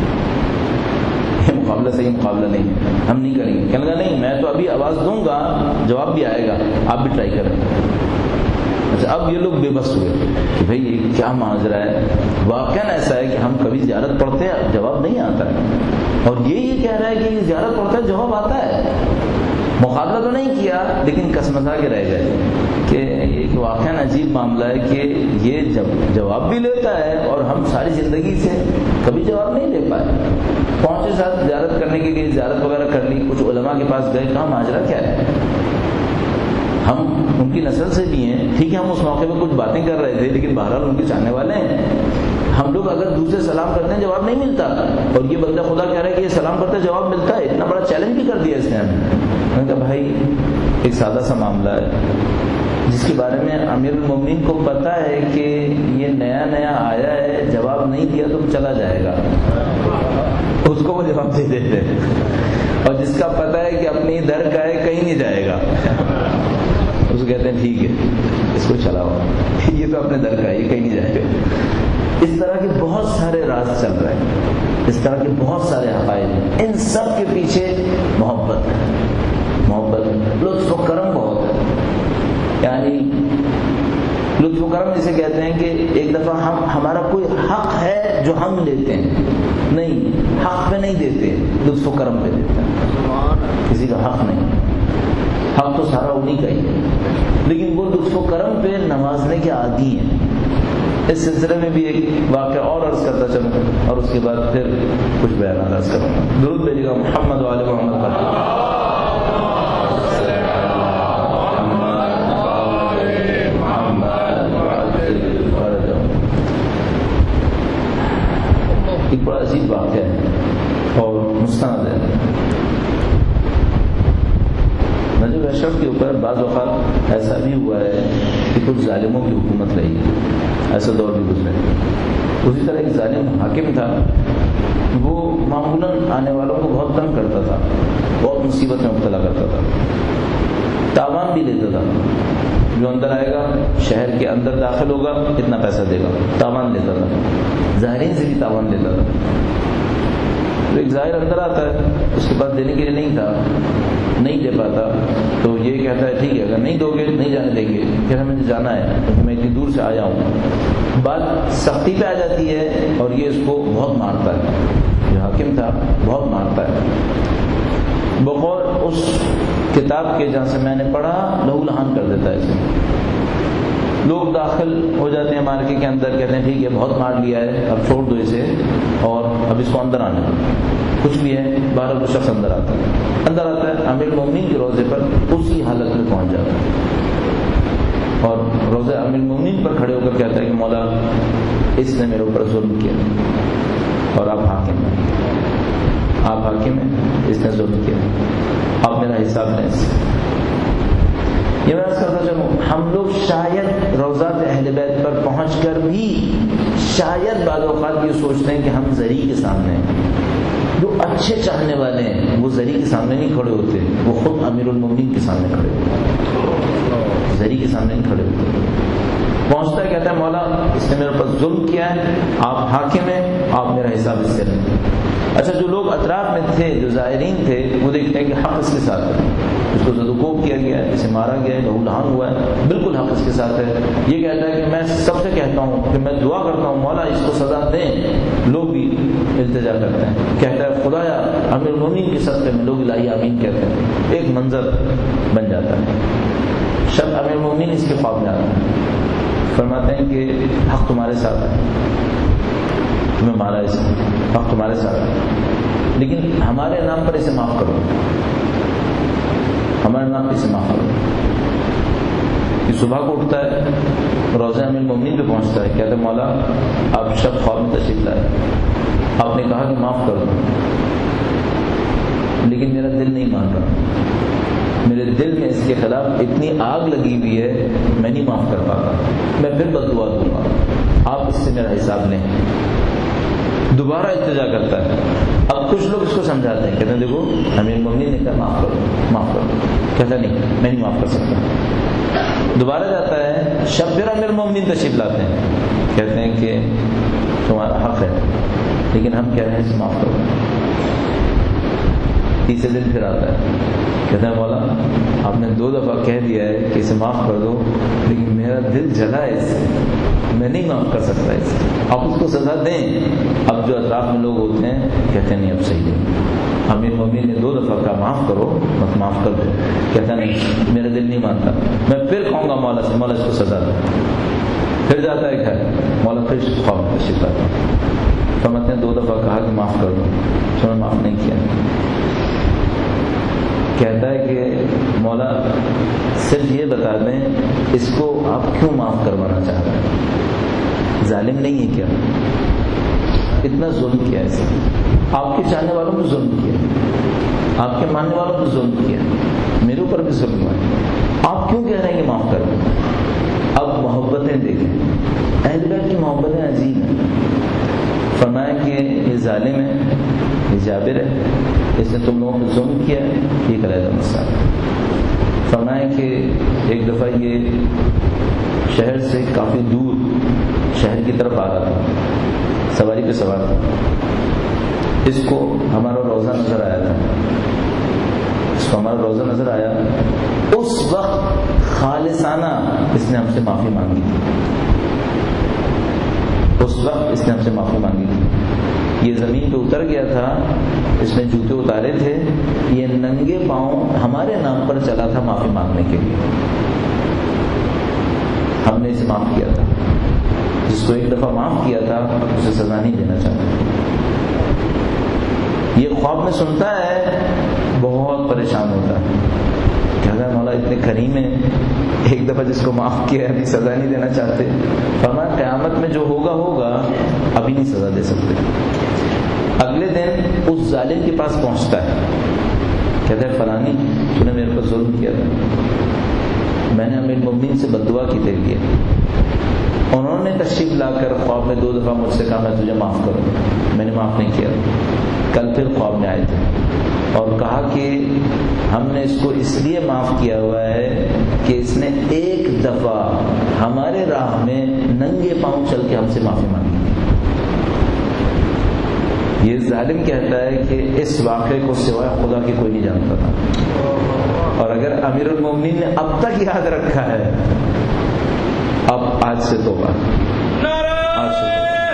یہ مقابلہ صحیح مقابلہ نہیں، ہم نہیں کریں گے۔ کہنے لگا نہیں میں تو ابھی آواز دوں گا، جواب بھی آئے گا، آپ بھی ٹرائی کریں۔ اچھا، اب یہ لوگ بے بس ہوئے کہ بھائی یہ کیا ماجرا ہے؟ واقعاً ایسا ہے کہ ہم کبھی زیارت پڑھتے ہیں جواب نہیں آتا ہے، اور یہ یہ کہہ رہا ہے کہ یہ زیارت پڑھتا ہے جواب آتا ہے۔ مقابلہ تو نہیں کیا لیکن کسمسا کے رہ گئے کہ ایک واقعاً عجیب معاملہ ہے کہ یہ جب جواب بھی لیتا ہے اور ہم ساری زندگی سے کبھی جواب نہیں لے پائے۔ پہنچے ساتھ زیارت کرنے کے لیے، زیارت وغیرہ کر لی، کچھ علماء کے پاس گئے، کہاں ماجرا کیا ہے؟ ہم ان کی نسل سے بھی ہیں، ٹھیک ہے ہم اس موقع پہ کچھ باتیں کر رہے تھے لیکن بہرحال ان کے چاہنے والے ہیں۔ ہم لوگ اگر دوسرے سلام کرتے ہیں جواب نہیں ملتا، اور یہ بندہ خدا کہہ رہا ہے کہ یہ سلام کرتے جواب ملتا ہے، اتنا بڑا چیلنج بھی کر دیا اس نے ہمیں۔ میں نے کہا بھائی ایک سادہ سا معاملہ ہے جس کے بارے میں امیر المومنین کو پتا ہے کہ یہ نیا نیا آیا ہے، جواب نہیں دیا تو چلا جائے گا، اس کو وہ جواب دے دیتے، اور جس کا پتا ہے کہ اپنی در کا ہے کہیں نہیں جائے گا اس کو کہتے ہیں ٹھیک ہے اس کو چلاؤ، یہ تو اپنے در کا ہے یہ کہیں نہیں جائے گا۔ اس طرح کے بہت سارے راز چل رہے ہیں، اس طرح کے بہت سارے حقائق ہیں، ان سب کے پیچھے محبت ہے، محبت ہے، لطف و کرم بہت ہے۔ یعنی لطف و کرم جسے کہتے ہیں کہ ایک دفعہ ہم ہمارا کوئی حق ہے جو ہم لیتے ہیں، نہیں حق پہ نہیں دیتے، لطف و کرم پہ دیتے ہیں، کسی کا حق نہیں، حق تو سارا انہیں کا ہی ہے، لیکن وہ لطف و کرم پہ نوازنے کے عادی ہیں۔ اس سلسلے میں بھی ایک واقعہ اور عرض کرتا چلوں اور اس کے بعد پھر کچھ بیان عرض کروں گا۔ درود بھیجیے گا محمد و آل محمد پر۔ ایک بڑا عجیب واقعہ ہے اور مستند ہے۔ نجف اشرف کے اوپر بعض اوقات ایسا بھی ہوا ہے کہ کچھ ظالموں کی حکومت رہی ہے، ایسا دور بھی گزرے۔ اسی طرح ایک ظالم حاکم تھا، وہ معمولاً آنے والوں کو بہت تنگ کرتا تھا، بہت مصیبت میں مبتلا کرتا تھا، تاوان بھی لیتا تھا۔ جو اندر آئے گا شہر کے اندر داخل ہوگا اتنا پیسہ دے گا، تاوان لیتا تھا، ظاہرین سے بھی تاوان لیتا تھا۔ تو ایک ظاہر اندر آتا ہے، اس کے پاس دینے کے لیے نہیں تھا، نہیں دے پاتا، تو یہ کہتا ہے ٹھیک ہے اگر نہیں دو گے نہیں جانے دیں گے، پھر ہمیں جانا ہے کیونکہ میں اتنی دور سے آیا ہوں۔ بات سختی پہ آ جاتی ہے اور یہ اس کو بہت مارتا ہے، جو حاکم تھا بہت مارتا ہے، بغور اس کتاب کے جہاں سے میں نے پڑھا لہو لہان کر دیتا ہے اسے۔ لوگ داخل ہو جاتے ہیں مارکے کے اندر، کہتے ہیں ٹھیک ہے بہت مار لیا ہے، اب چھوڑ دو اسے اور اب اس کو اندر آنے دو، کچھ بھی ہے باہر وہ شخص اندر آتا ہے اندر آتا ہے امیر المومنین کے روضے پر اسی حالت میں پہنچ جاتا ہے اور روضہ امیر المومنین پر کھڑے ہو کر کہتا ہے کہ مولا اس نے میرے اوپر ظلم کیا اور آپ حاکم ہیں، آپ حاکم ہیں، اس نے ظلم کیا، آپ میرا حساب لیں اس سے۔ یہ میں عرض کرتا چلوں، ہم لوگ شاید روضات اہل بیت پر پہنچ کر بھی شاید بعض اوقات یہ سوچتے ہیں کہ ہم زری کے سامنے ہیں۔ جو اچھے چاہنے والے ہیں وہ زری کے سامنے نہیں کھڑے ہوتے، وہ خود امیر المومنین کے سامنے کھڑے ہوتے، زری کے سامنے نہیں کھڑے ہوتے۔ پہنچتا ہے کہتا ہے مولا اس نے میرے اوپر ظلم کیا ہے، آپ حاکم ہیں، آپ میرا حساب اس سے لیں۔ اچھا جو لوگ اطراف میں تھے، جو زائرین تھے، وہ دیکھتے ہیں کہ حق اس کے ساتھ ہے، اس کو زدوکوب کیا گیا ہے، اسے مارا گیا ہے، لہو لہان ہوا ہے، بالکل حق اس کے ساتھ ہے۔ یہ کہتا ہے کہ میں سب سے کہتا ہوں کہ میں دعا کرتا ہوں مولا اس کو سزا دیں، لوگ بھی التجا کرتے ہیں، کہتا ہے خدایا امیر المومنین کے صدقے میں، لوگ الہی آمین کہتے ہیں، ایک منظر بن جاتا ہے۔ شب امیر المومنین اس کے خواب میں آتا ہے، فرماتے ہیں کہ حق تمہارے ساتھ ہے، تمہیں مارا اس نے، حق تمہارے ساتھ ہے، لیکن ہمارے نام پر اسے معاف کرو، ہمارے نام پر اسے معاف کرو۔ کہ صبح کو اٹھتا ہے، روضہ امیر المومنین پہ پہنچتا ہے، کہتا ہے مولا آپ شب خواب میں تشریف لائے، آپ نے کہا کہ معاف کر دو، لیکن میرا دل نہیں مان رہا، میرے دل میں اس کے خلاف اتنی آگ لگی ہوئی ہے میں نہیں معاف کر پاتا، میں پھر بد دعا دوں گا، آپ اس سے میرا حساب لیں۔ دوبارہ التجا کرتا ہے۔ اب کچھ لوگ اس کو سمجھاتے ہیں، کہتے ہیں دیکھو امیر المومنین نے کہا معاف کرو معاف کرو، کہتا نہیں میں نہیں معاف کر سکتا۔ دوبارہ جاتا ہے، شب پھر امیر المومنین تشریف لاتے ہیں، کہتے ہیں کہ تمہارا حق ہے لیکن ہم کہہ رہے ہیں اسے معاف کرو۔ تیسرے دن پھر آتا ہے، کہتا ہے مولا آپ نے دو دفعہ کہہ دیا ہے کہ اسے معاف کر دو، لیکن میرا دل جلا ہے اس سے، میں نہیں معاف کر سکتا اسے، آپ اس کو سزا دیں۔ اب جو اطراف میں لوگ ہوتے ہیں کہتے ہیں نہیں اب صحیح نہیں، امیر مومنین نے دو دفعہ کہا معاف کرو، بس معاف کر دو، کہتا نہیں میرا دل نہیں مانتا، میں پھر کہوں گا مولا سے مولا اس کو سزا دو۔ پھر جاتا ہے گھر، مولا پھر خواب میں تشریف لاتا ہے، فرماتے ہیں دو دفعہ کہا کہ معاف کر دو، تو میں معاف نہیں کیا۔ کہتا ہے کہ مولا صرف یہ بتا دیں اس کو آپ کیوں معاف کروانا چاہتے ہیں، ظالم نہیں ہے کیا، اتنا ظلم کیا اسے، آپ کے چاہنے والوں کو ظلم کیا، آپ کے ماننے والوں کو ظلم کیا، میرے اوپر بھی ظلم ہوا، آپ کیوں کہہ رہے ہیں کہ معاف کر دیں۔ اب محبتیں دیکھیں، اہل بیت کی محبتیں عظیم ہیں۔ فرمایا کہ یہ ظالم ہے، یہ جابر ہے، اس نے تم لوگوں کو ظلم کیا ہے، یہ علیحدہ مسئلہ ہے۔ فرمایا کہ ایک دفعہ یہ شہر سے کافی دور شہر کی طرف آ رہا تھا، سواری پہ سوار تھا، اس کو ہمارا روزہ نظر آیا تھا، اس کو ہمارا روزہ نظر آیا، اس وقت خالصانہ اس نے ہم سے معافی مانگی تھی، اس وقت اس نے ہم سے معافی مانگی تھی۔ یہ زمین پہ اتر گیا تھا، اس نے جوتے اتارے تھے، یہ ننگے پاؤں ہمارے نام پر چلا تھا معافی مانگنے کے لیے، ہم نے اسے معاف کیا تھا۔ جس کو ایک دفعہ معاف کیا تھا اسے سزا نہیں دینا چاہتا۔ یہ خواب میں سنتا ہے، بہت پریشان ہوتا ہے، کہتا ہے مولا اتنے کریم ہیں، ایک دفعہ جس کو معاف کیا ہے سزا نہیں دینا چاہتے۔ فرمایا قیامت میں جو ہوگا ہوگا، ابھی نہیں سزا دے سکتے۔ اگلے دن اس ظالم کے پاس پہنچتا ہے، کہتا ہے فلانی تو نے میرے پر ظلم کیا تھا، میں نے امیر المومنین سے بد دعا کی تیرے لیے، انہوں نے تشریف لا کر خواب میں دو دفعہ مجھ سے کہا میں تجھے معاف کروں، میں نے معاف نہیں کیا۔ کل پھر خواب میں آئے تھے اور کہا کہ ہم نے اس کو اس لیے معاف کیا ہوا ہے کہ اس نے ایک دفعہ ہمارے راہ میں ننگے پاؤں چل کے ہم سے معافی مانگی۔ یہ ظالم کہتا ہے کہ اس واقعے کو سوائے خدا کے کوئی نہیں جانتا تھا، اور اگر امیر المومنین نے اب تک یاد رکھا ہے، اب آج سے توبہ، آج سے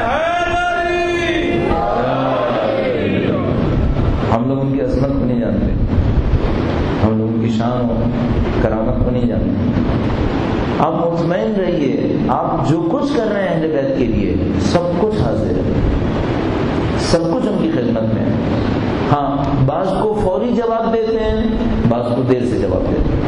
ہم لوگ ان کی عظمت کو نہیں جانتے، ہم لوگ ان کی شان و کرامت کو نہیں جانتے۔ آپ مطمئن رہیے، آپ جو کچھ کر رہے ہیں اہل بیت کے لیے سب کچھ حاضر ہے، سب کچھ ان کی خدمت میں ہے۔ ہاں بعض کو فوری جواب دیتے ہیں، بعض کو دیر سے جواب دیتے ہیں،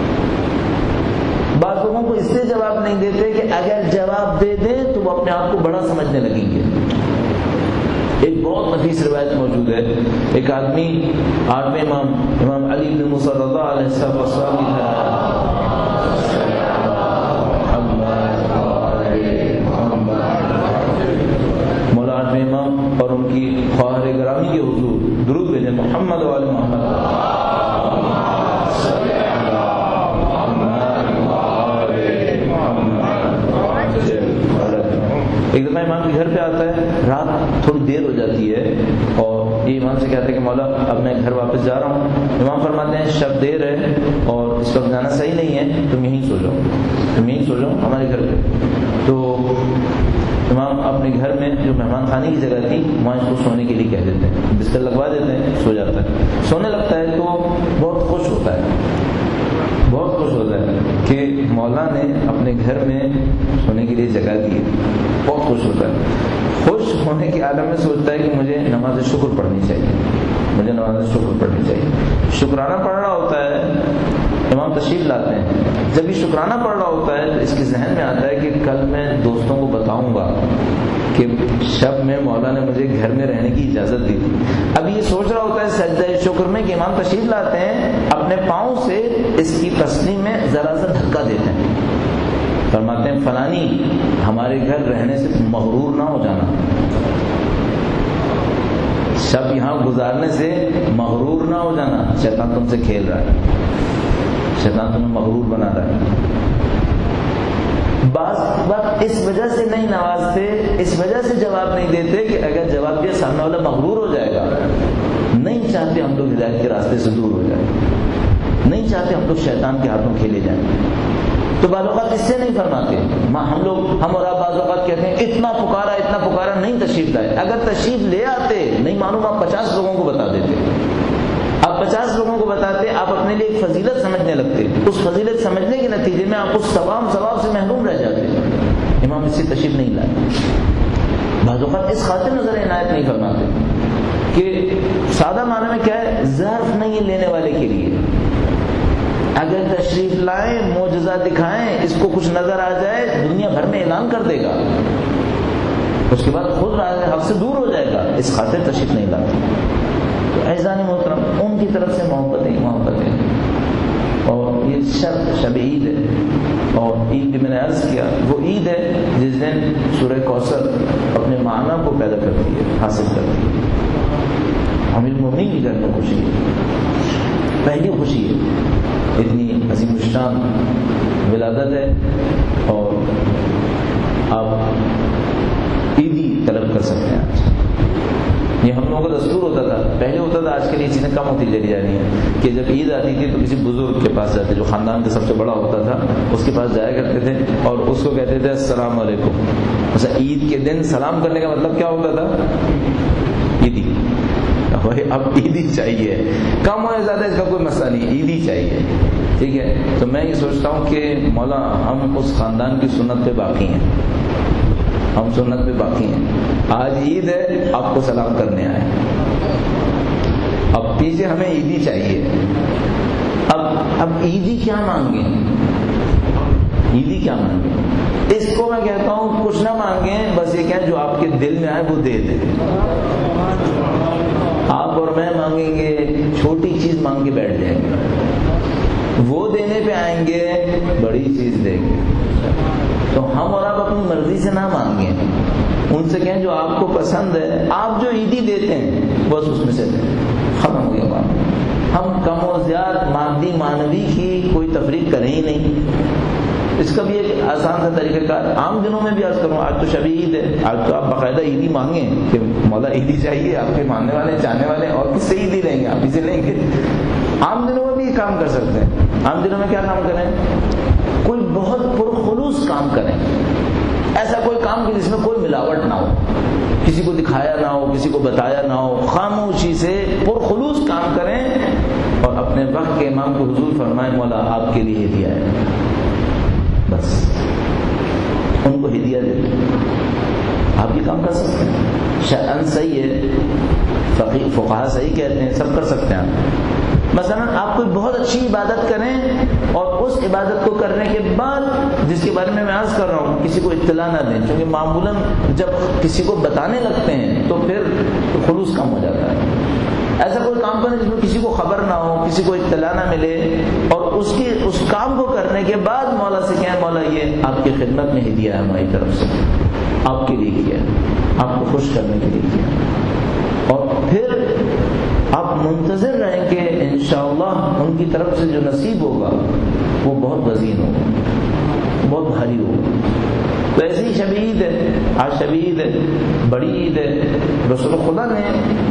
بعض لوگوں کو اس سے جواب نہیں دیتے کہ اگر جواب دے دیں تو وہ اپنے آپ کو بڑا سمجھنے لگیں گے۔ ایک بہت نفیس روایت موجود ہے، ایک آدمی آٹھویں امام امام علی بن موسیٰ رضی اللہ علیہ السلام کی مولا آٹھویں امام اور ان کی خواہر گرامی کے حضور درود بھیجیں محمد و آل محمد۔ ایک دفعہ امام کے گھر پہ آتا ہے، رات تھوڑی دیر ہو جاتی ہے اور یہ امام سے کہتے ہیں کہ مولا اب میں گھر واپس جا رہا ہوں۔ امام فرماتے ہیں شب دیر ہے اور اس وقت جانا صحیح نہیں ہے، تم یہیں سو جاؤ، تم یہیں سو جاؤ ہمارے گھر پہ۔ تو امام اپنے گھر میں جو مہمان خانے کی جگہ تھی وہاں اس کو سونے کے لیے کہہ دیتے ہیں، بستر لگوا دیتے ہیں، سو جاتا ہے۔ سونے لگتا ہے تو بہت خوش ہوتا ہے، بہت خوش ہوتا ہے کہ مولا نے اپنے گھر میں سونے کے لیے جگہ دی ہے، بہت خوش ہوتا ہے۔ خوش ہونے کے عالم میں سوچتا ہے کہ مجھے نماز شکر پڑھنی چاہیے، مجھے نماز شکر پڑھنی چاہیے۔ شکرانہ پڑھ رہا ہوتا ہے، امام تشریف لاتے ہیں، جب یہ شکرانہ پڑھ رہا ہوتا ہے تو اس کے ذہن میں آتا ہے کہ کل میں دوستوں کو بتاؤں گا کہ شب میں مولا نے مجھے گھر میں رہنے کی اجازت دی تھی۔ اب یہ سوچ رہا ہوتا ہے سجدہ شکر میں کہ امام تشریف لاتے ہیں، اپنے پاؤں سے اس کی تسلیم میں ذرا سا دھکا دیتے ہیں، فرماتے ہیں فلانی ہمارے گھر رہنے سے مغرور نہ ہو جانا، شب یہاں گزارنے سے مغرور نہ ہو جانا، شیطان تم سے کھیل رہا ہے، شیطان تمہیں مغرور بنا رہا ہے۔ بعض وقت اس وجہ سے نہیں نوازتے، اس وجہ سے جواب نہیں دیتے کہ اگر جواب دیا سامنے والا مغرور ہو جائے گا، نہیں چاہتے ہم لوگ ہدایت کے راستے سے دور ہو جائیں، نہیں چاہتے ہم لوگ شیطان کے ہاتھوں کھیلے جائیں، تو بعض اوقات اس سے نہیں فرماتے۔ ہم لوگ ہم اور آپ بعض اوقات کہتے ہیں اتنا پکارا اتنا پکارا نہیں تشریف لائے، اگر تشریف لے آتے نہیں معلوم آپ پچاس لوگوں کو بتا دیتے، آپ پچاس لوگوں کو بتاتے، آپ اپنے لیے ایک فضیلت سمجھنے لگتے، اس فضیلت سمجھنے کے نتیجے میں آپ اس ثواب ثواب سے محروم رہ جاتے۔ امام اس سے تشریف نہیں لائے، بعض اوقات اس خاطر نظر عنایت نہیں فرماتے کہ سادہ معنی میں کیا ہے، ظرف نہیں ہے لینے والے کے لیے، اگر تشریف لائیں معجزہ دکھائیں، اس کو کچھ نظر آ جائے دنیا بھر میں اعلان کر دے گا، اس کے بعد خود حق سے دور ہو جائے گا، اس خاطر تشریف نہیں لاتے۔ اعزانی محترم، ان کی طرف سے محبتیں محبتیں اور یہ شب شب عید ہے، اور عید بھی میں نے عرض کیا وہ عید ہے جس دن سورہ کوثر اپنے معنی کو پیدا کرتی ہے، حاصل کرتی ہے۔ امیر المومنین کی گھر میں خوشی ہے، پہلی خوشی ہے، اتنی عظیم الشان ولادت ہے اور آپ عیدی طلب کر سکتے ہیں۔ آج یہ ہم لوگوں کا دستور ہوتا تھا، پہلے ہوتا تھا، آج کے لیے چیزیں کم ہوتی چلی جا رہی ہیں کہ جب عید آتی تھی تو کسی بزرگ کے پاس جاتے جو خاندان کا سب سے بڑا ہوتا تھا، اس کے پاس جایا کرتے تھے اور اس کو کہتے تھے السلام علیکم۔ اچھا عید کے دن سلام کرنے کا مطلب کیا ہوتا تھا؟ عیدی، اب عیدی چاہیے، کم ہو یا زیادہ اس کا کوئی مسئلہ نہیں، عیدی چاہیے، ٹھیک ہے۔ تو میں یہ سوچتا ہوں کہ مولا ہم اس خاندان کی سنت پہ باقی ہیں، ہم سنت پہ باقی ہیں، آج عید ہے آپ کو سلام کرنے آئے، اب پیچھے ہمیں عیدی چاہیے۔ اب اب عیدی کیا مانگیں، عیدی کیا مانگیں؟ اس کو میں کہتا ہوں کچھ نہ مانگیں، بس یہ کہیں جو آپ کے دل میں آئے وہ دے دیں۔ آپ اور میں مانگیں گے چھوٹی چیز مانگ کے بیٹھ جائیں گے، وہ دینے پہ آئیں گے بڑی چیز دیں گے۔ تو ہم اور آپ اپنی مرضی سے نہ مانگیں، ان سے کہیں جو آپ کو پسند ہے، آپ جو عیدی دیتے ہیں بس اس میں سے دیں، ختم ہو گیا بات۔ ہم کم و زیادہ مادی مانوی کی کوئی تفریق کریں ہی نہیں۔ اس کا بھی ایک آسان سا طریقہ کار عام دنوں میں بھی عرض کروں، آج تو شب عید ہے، آج تو آپ باقاعدہ عیدی مانگیں کہ مولا عیدی چاہیے، آپ کے ماننے والے چاہنے والے اور کس سے عیدی لیں گے، آپ ہی سے لیں گے۔ عام دنوں میں بھی یہ کام کر سکتے ہیں۔ عام دنوں میں کیا کام کریں؟ کوئی بہت پرخلوص کام کریں، ایسا کوئی کام کہ جس میں کوئی ملاوٹ نہ ہو، کسی کو دکھایا نہ ہو، کسی کو بتایا نہ ہو، خاموشی سے پرخلوص کام کریں اور اپنے وقت کے امام کو حضور فرمائیں مولا آپ کے لیے ہدیہ ہے، بس ان کو ہدیہ دے دو. آپ یہ کام کر سکتے ہیں. شأن صحیح ہے, فقیہ فقہا صحیح کہتے ہیں, سب کر سکتے ہیں. مثلا آپ کوئی بہت اچھی عبادت کریں اور اس عبادت کو کرنے کے بعد, جس کے بارے میں میں عرض کر رہا ہوں, کسی کو اطلاع نہ دیں, کیونکہ معمولاً جب کسی کو بتانے لگتے ہیں تو پھر خلوص کم ہو جاتا ہے. ایسا کوئی کام کریں جس میں کسی کو خبر نہ ہو, کسی کو اطلاع نہ ملے, اور اس کی اس کام کو کرنے کے بعد مولا سے کہیں مولا یہ آپ کی خدمت میں ہدیہ ہے ہماری طرف سے, آپ کے لیے کیا, آپ کو خوش کرنے کے لیے کیا. اور پھر آپ منتظر رہیں کہ انشاءاللہ ان کی طرف سے جو نصیب ہوگا وہ بہت وزین ہوگا, بہت بھاری ہوگا. تو ایسے ہی شب عید ہے, آج شب عید ہے, بڑی عید ہے. رسول خدا نے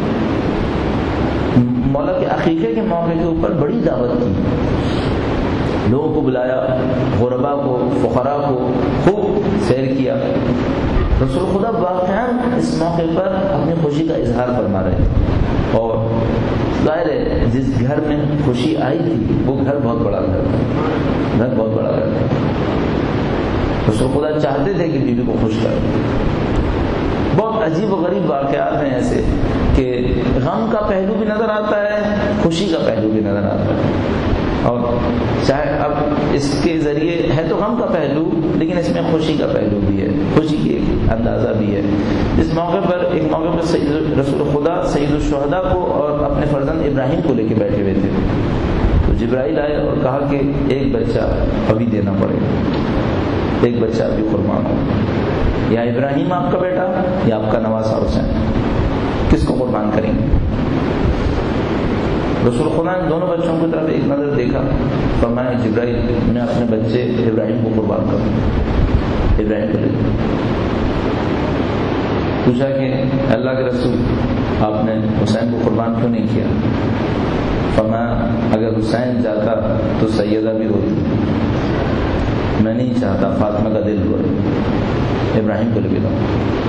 مولا کے عقیقے کے موقع کے اوپر بڑی دعوت کی, لوگوں کو بلایا, غربا کو, فقراء کو خوب سیر کیا. رسول خدا واقعاً اس موقع پر اپنی خوشی کا اظہار فرما رہے تھے. اور ظاہر ہے جس گھر میں خوشی آئی تھی وہ گھر بہت بڑا گھر تھا, گھر بہت بڑا گھر تھا. رسول خدا چاہتے تھے کہ بیوی کو خوش کر. بہت عجیب و غریب واقعات ہیں ایسے کہ غم کا پہلو بھی نظر آتا ہے, خوشی کا پہلو بھی نظر آتا ہے. اور چاہے اب اس کے ذریعے ہے تو غم کا پہلو, لیکن اس میں خوشی کا پہلو بھی ہے, خوشی کی ایک اندازہ بھی ہے. اس موقع پر ایک موقع پر سید رسول خدا سید الشہداء کو اور اپنے فرزند ابراہیم کو لے کے بیٹھے ہوئے تھے. تو جبرائیل آئے اور کہا کہ ایک بچہ ابھی دینا پڑے گا, ایک بچہ ابھی قربان ہو, یا ابراہیم آپ کا بیٹا یا آپ کا نواسا حسین, کس کو قربان کریں گے؟ رسول خدا نے دونوں بچوں کی طرف ایک نظر دیکھا, فرمایا جبرائیل میں اپنے بچے ابراہیم کو قربان کروں. ابراہیم کو لے پوچھا کہ اللہ کے رسول آپ نے حسین کو قربان کیوں نہیں کیا؟ فرمایا اگر حسین جاتا تو سیدہ بھی ہوتی, میں نہیں چاہتا فاطمہ کا دل روئے, ابراہیم کو لے لو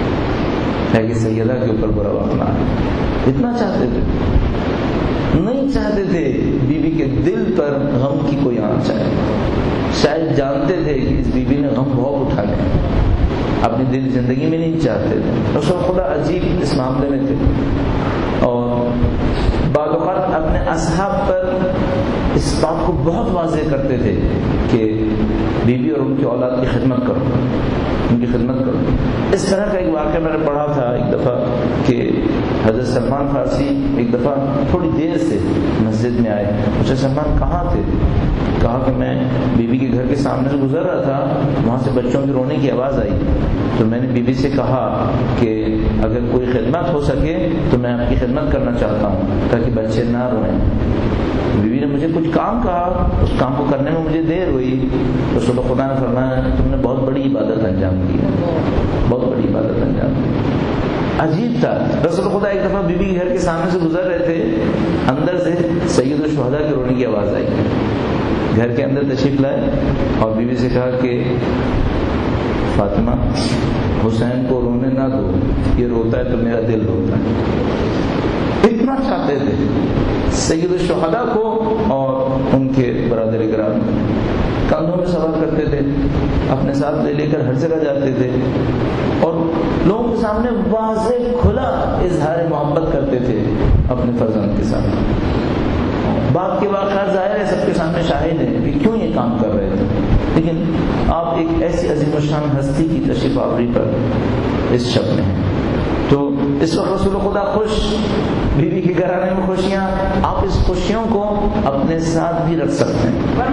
ہے کہ سیدہ کے اوپر برا واقعہ. اتنا چاہتے تھے, نہیں چاہتے تھے بیوی کے دل پر غم کی کوئی آنچ آئے. شاید جانتے تھے کہ اس بیوی نے غم بہت اٹھا لیا, اپنی دل زندگی میں نہیں چاہتے تھے. رسول خدا عجیب اس معاملے میں تھے, اور بعض اوقات اپنے اصحاب پر اس بات کو بہت واضح کرتے تھے کہ بیوی اور ان کی اولاد کی خدمت کرو, ان کی خدمت کرو. اس طرح کا ایک واقعہ میں نے پڑھا تھا ایک دفعہ کہ حضرت سلمان فارسی ایک دفعہ تھوڑی دیر سے مسجد میں آئے. اچھا سلمان کہاں تھے؟ کہا کہ میں بیوی کے گھر کے سامنے سے گزر رہا تھا, وہاں سے بچوں کے رونے کی آواز آئی, تو میں نے بیوی سے کہا کہ اگر کوئی خدمت ہو سکے تو میں آپ کی خدمت کرنا چاہتا ہوں تاکہ بچے نہ روئیں. بیوی نے مجھے کچھ کام کہا, اس کام کو کرنے میں مجھے دیر ہوئی. رسول خدا نے فرمایا تم نے بہت بڑی عبادت انجام دی ہے, بہت بڑی عبادت انجام دی. عجیب تھا. رسول خدا ایک دفعہ بیوی کے گھر کے سامنے سے گزر رہے تھے, اندر سے سید الشہداء کے رونے کی آواز آئی. گھر کے اندر تشریف لائے اور بیوی سے کہا کہ فاطمہ حسین کو رونے نہ دو, یہ روتا ہے تو میرا دل روتا ہے. اتنا چاہتے تھے سید الشہداء کو, اور ان کے برادر کرام کندھوں میں سوار کرتے تھے, اپنے ساتھ لے لے کر ہر جگہ جاتے تھے, اور لوگوں کے سامنے واضح کھلا اظہار محبت کرتے تھے اپنے فرزند کے ساتھ. باپ کے واقعات ظاہر ہے سب کے سامنے شاہد ہیں کہ کیوں یہ کام کر رہے تھے, لیکن آپ ایک ایسی عظیم الشان ہستی کی تشریف آوری پر اس شب میں ہیں. تو اس وقت رسول خدا خوش, بیوی کے گھر آنے میں خوشیاں, آپ اس خوشیوں کو اپنے ساتھ بھی رکھ سکتے ہیں.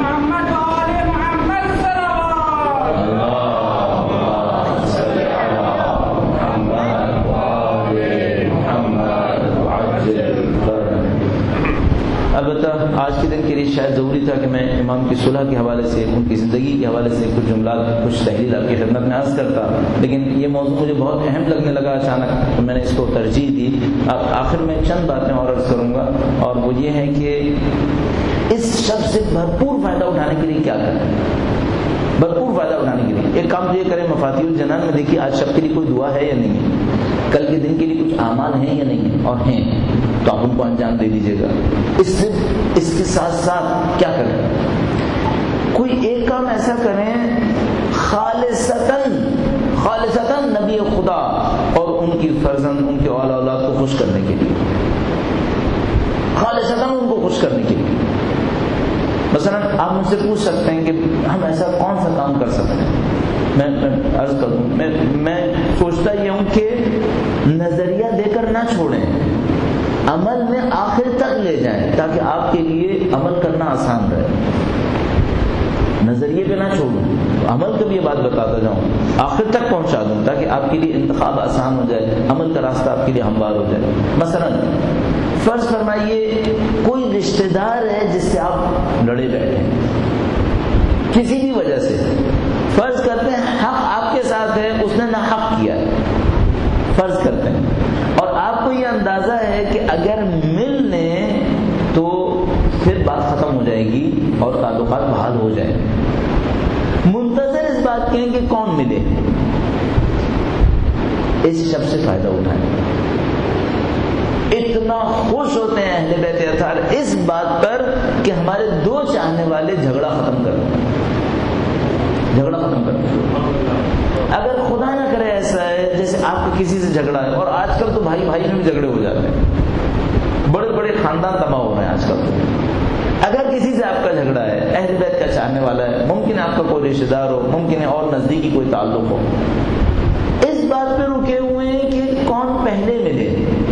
البتہ آج کے دن کے لیے شاید ضروری تھا کہ میں امام کی صلح کے حوالے سے, ان کی زندگی کے حوالے سے کچھ جملات, کچھ تحریر آپ کی خدمت میں عرض کرتا, لیکن یہ موضوع مجھے بہت اہم لگنے لگا اچانک, تو میں نے اس کو ترجیح دی. آخر میں چند باتیں اور عرض کروں گا, اور وہ یہ ہے کہ اس شب سے بھرپور فائدہ اٹھانے کے لیے کیا کریں, بھرپور فائدہ اٹھانے کے لیے ایک کام تو یہ کریں, مفاتیح الجنان میں دیکھیے آج شب کے لیے کوئی دعا ہے یا نہیں ہے, کل کے دن کے لیے کچھ اعمال ہیں یا نہیں ہیں, اور ہیں تو آپ ان کو انجام دے دیجیے گا. اس سے اس کے ساتھ ساتھ کیا کریں, کوئی ایک کام ایسا کریں خالصتاً خالصتاً نبی خدا اور ان کی فرزند ان کے اعلیٰ اولاد کو خوش کرنے کے لیے، خالصتاً ان کو خوش کرنے کے لیے. مثلا آپ مجھ سے پوچھ سکتے ہیں کہ ہم ایسا کون سا کام کر سکتے ہیں. میں میں عرض کر دوں، میں میں سوچتا یہ ہوں کہ نظریہ دے کر نہ چھوڑیں، عمل میں آخر تک لے جائیں تاکہ آپ کے لیے عمل کرنا آسان رہے. نظریے پہ نہ چھوڑوں، عمل کا بھی یہ بات بتاتا جاؤں، آخر تک پہنچا دوں تاکہ آپ کے لیے انتخاب آسان ہو جائے، عمل کا راستہ آپ کے لیے ہموار ہو جائے. مثلا فرض فرمائیے کوئی رشتہ دار ہے جس سے آپ لڑے بیٹھے کسی بھی وجہ سے، فرض کرتے ہیں حق آپ کے ساتھ ہے، اس نے نہ حق کیا ہے، فرض کرتے ہیں، اور آپ کو یہ اندازہ ہے کہ اگر مل لیں تو پھر بات ختم ہو جائے گی اور تعلقات بحال ہو جائیں. منتظر اس بات کے ہیں کہ کون ملے، اس شب سے فائدہ اٹھائیں. اتنا خوش ہوتے ہیں اہل بیت اطہار اس بات پر کہ ہمارے دو چاہنے والے جھگڑا ختم کر دیں، جھگڑا ختم کر دیں. اگر خدا نہ کرے ایسا ہے جیسے آپ کا کسی سے جھگڑا ہے، اور آج کل تو بھائی بھائی میں بھی جھگڑے ہو جاتے ہیں، بڑے بڑے خاندان تباہ ہو رہے ہیں آج کل تو. اگر کسی سے آپ کا جھگڑا ہے، اہل بیت کا چاہنے والا ہے، ممکن ہے آپ کا کوئی رشتہ دار ہو، ممکن ہے اور نزدیکی کوئی تعلق ہو، اس بات پہ رکے ہوئے ہیں کہ کون پہلے ملے.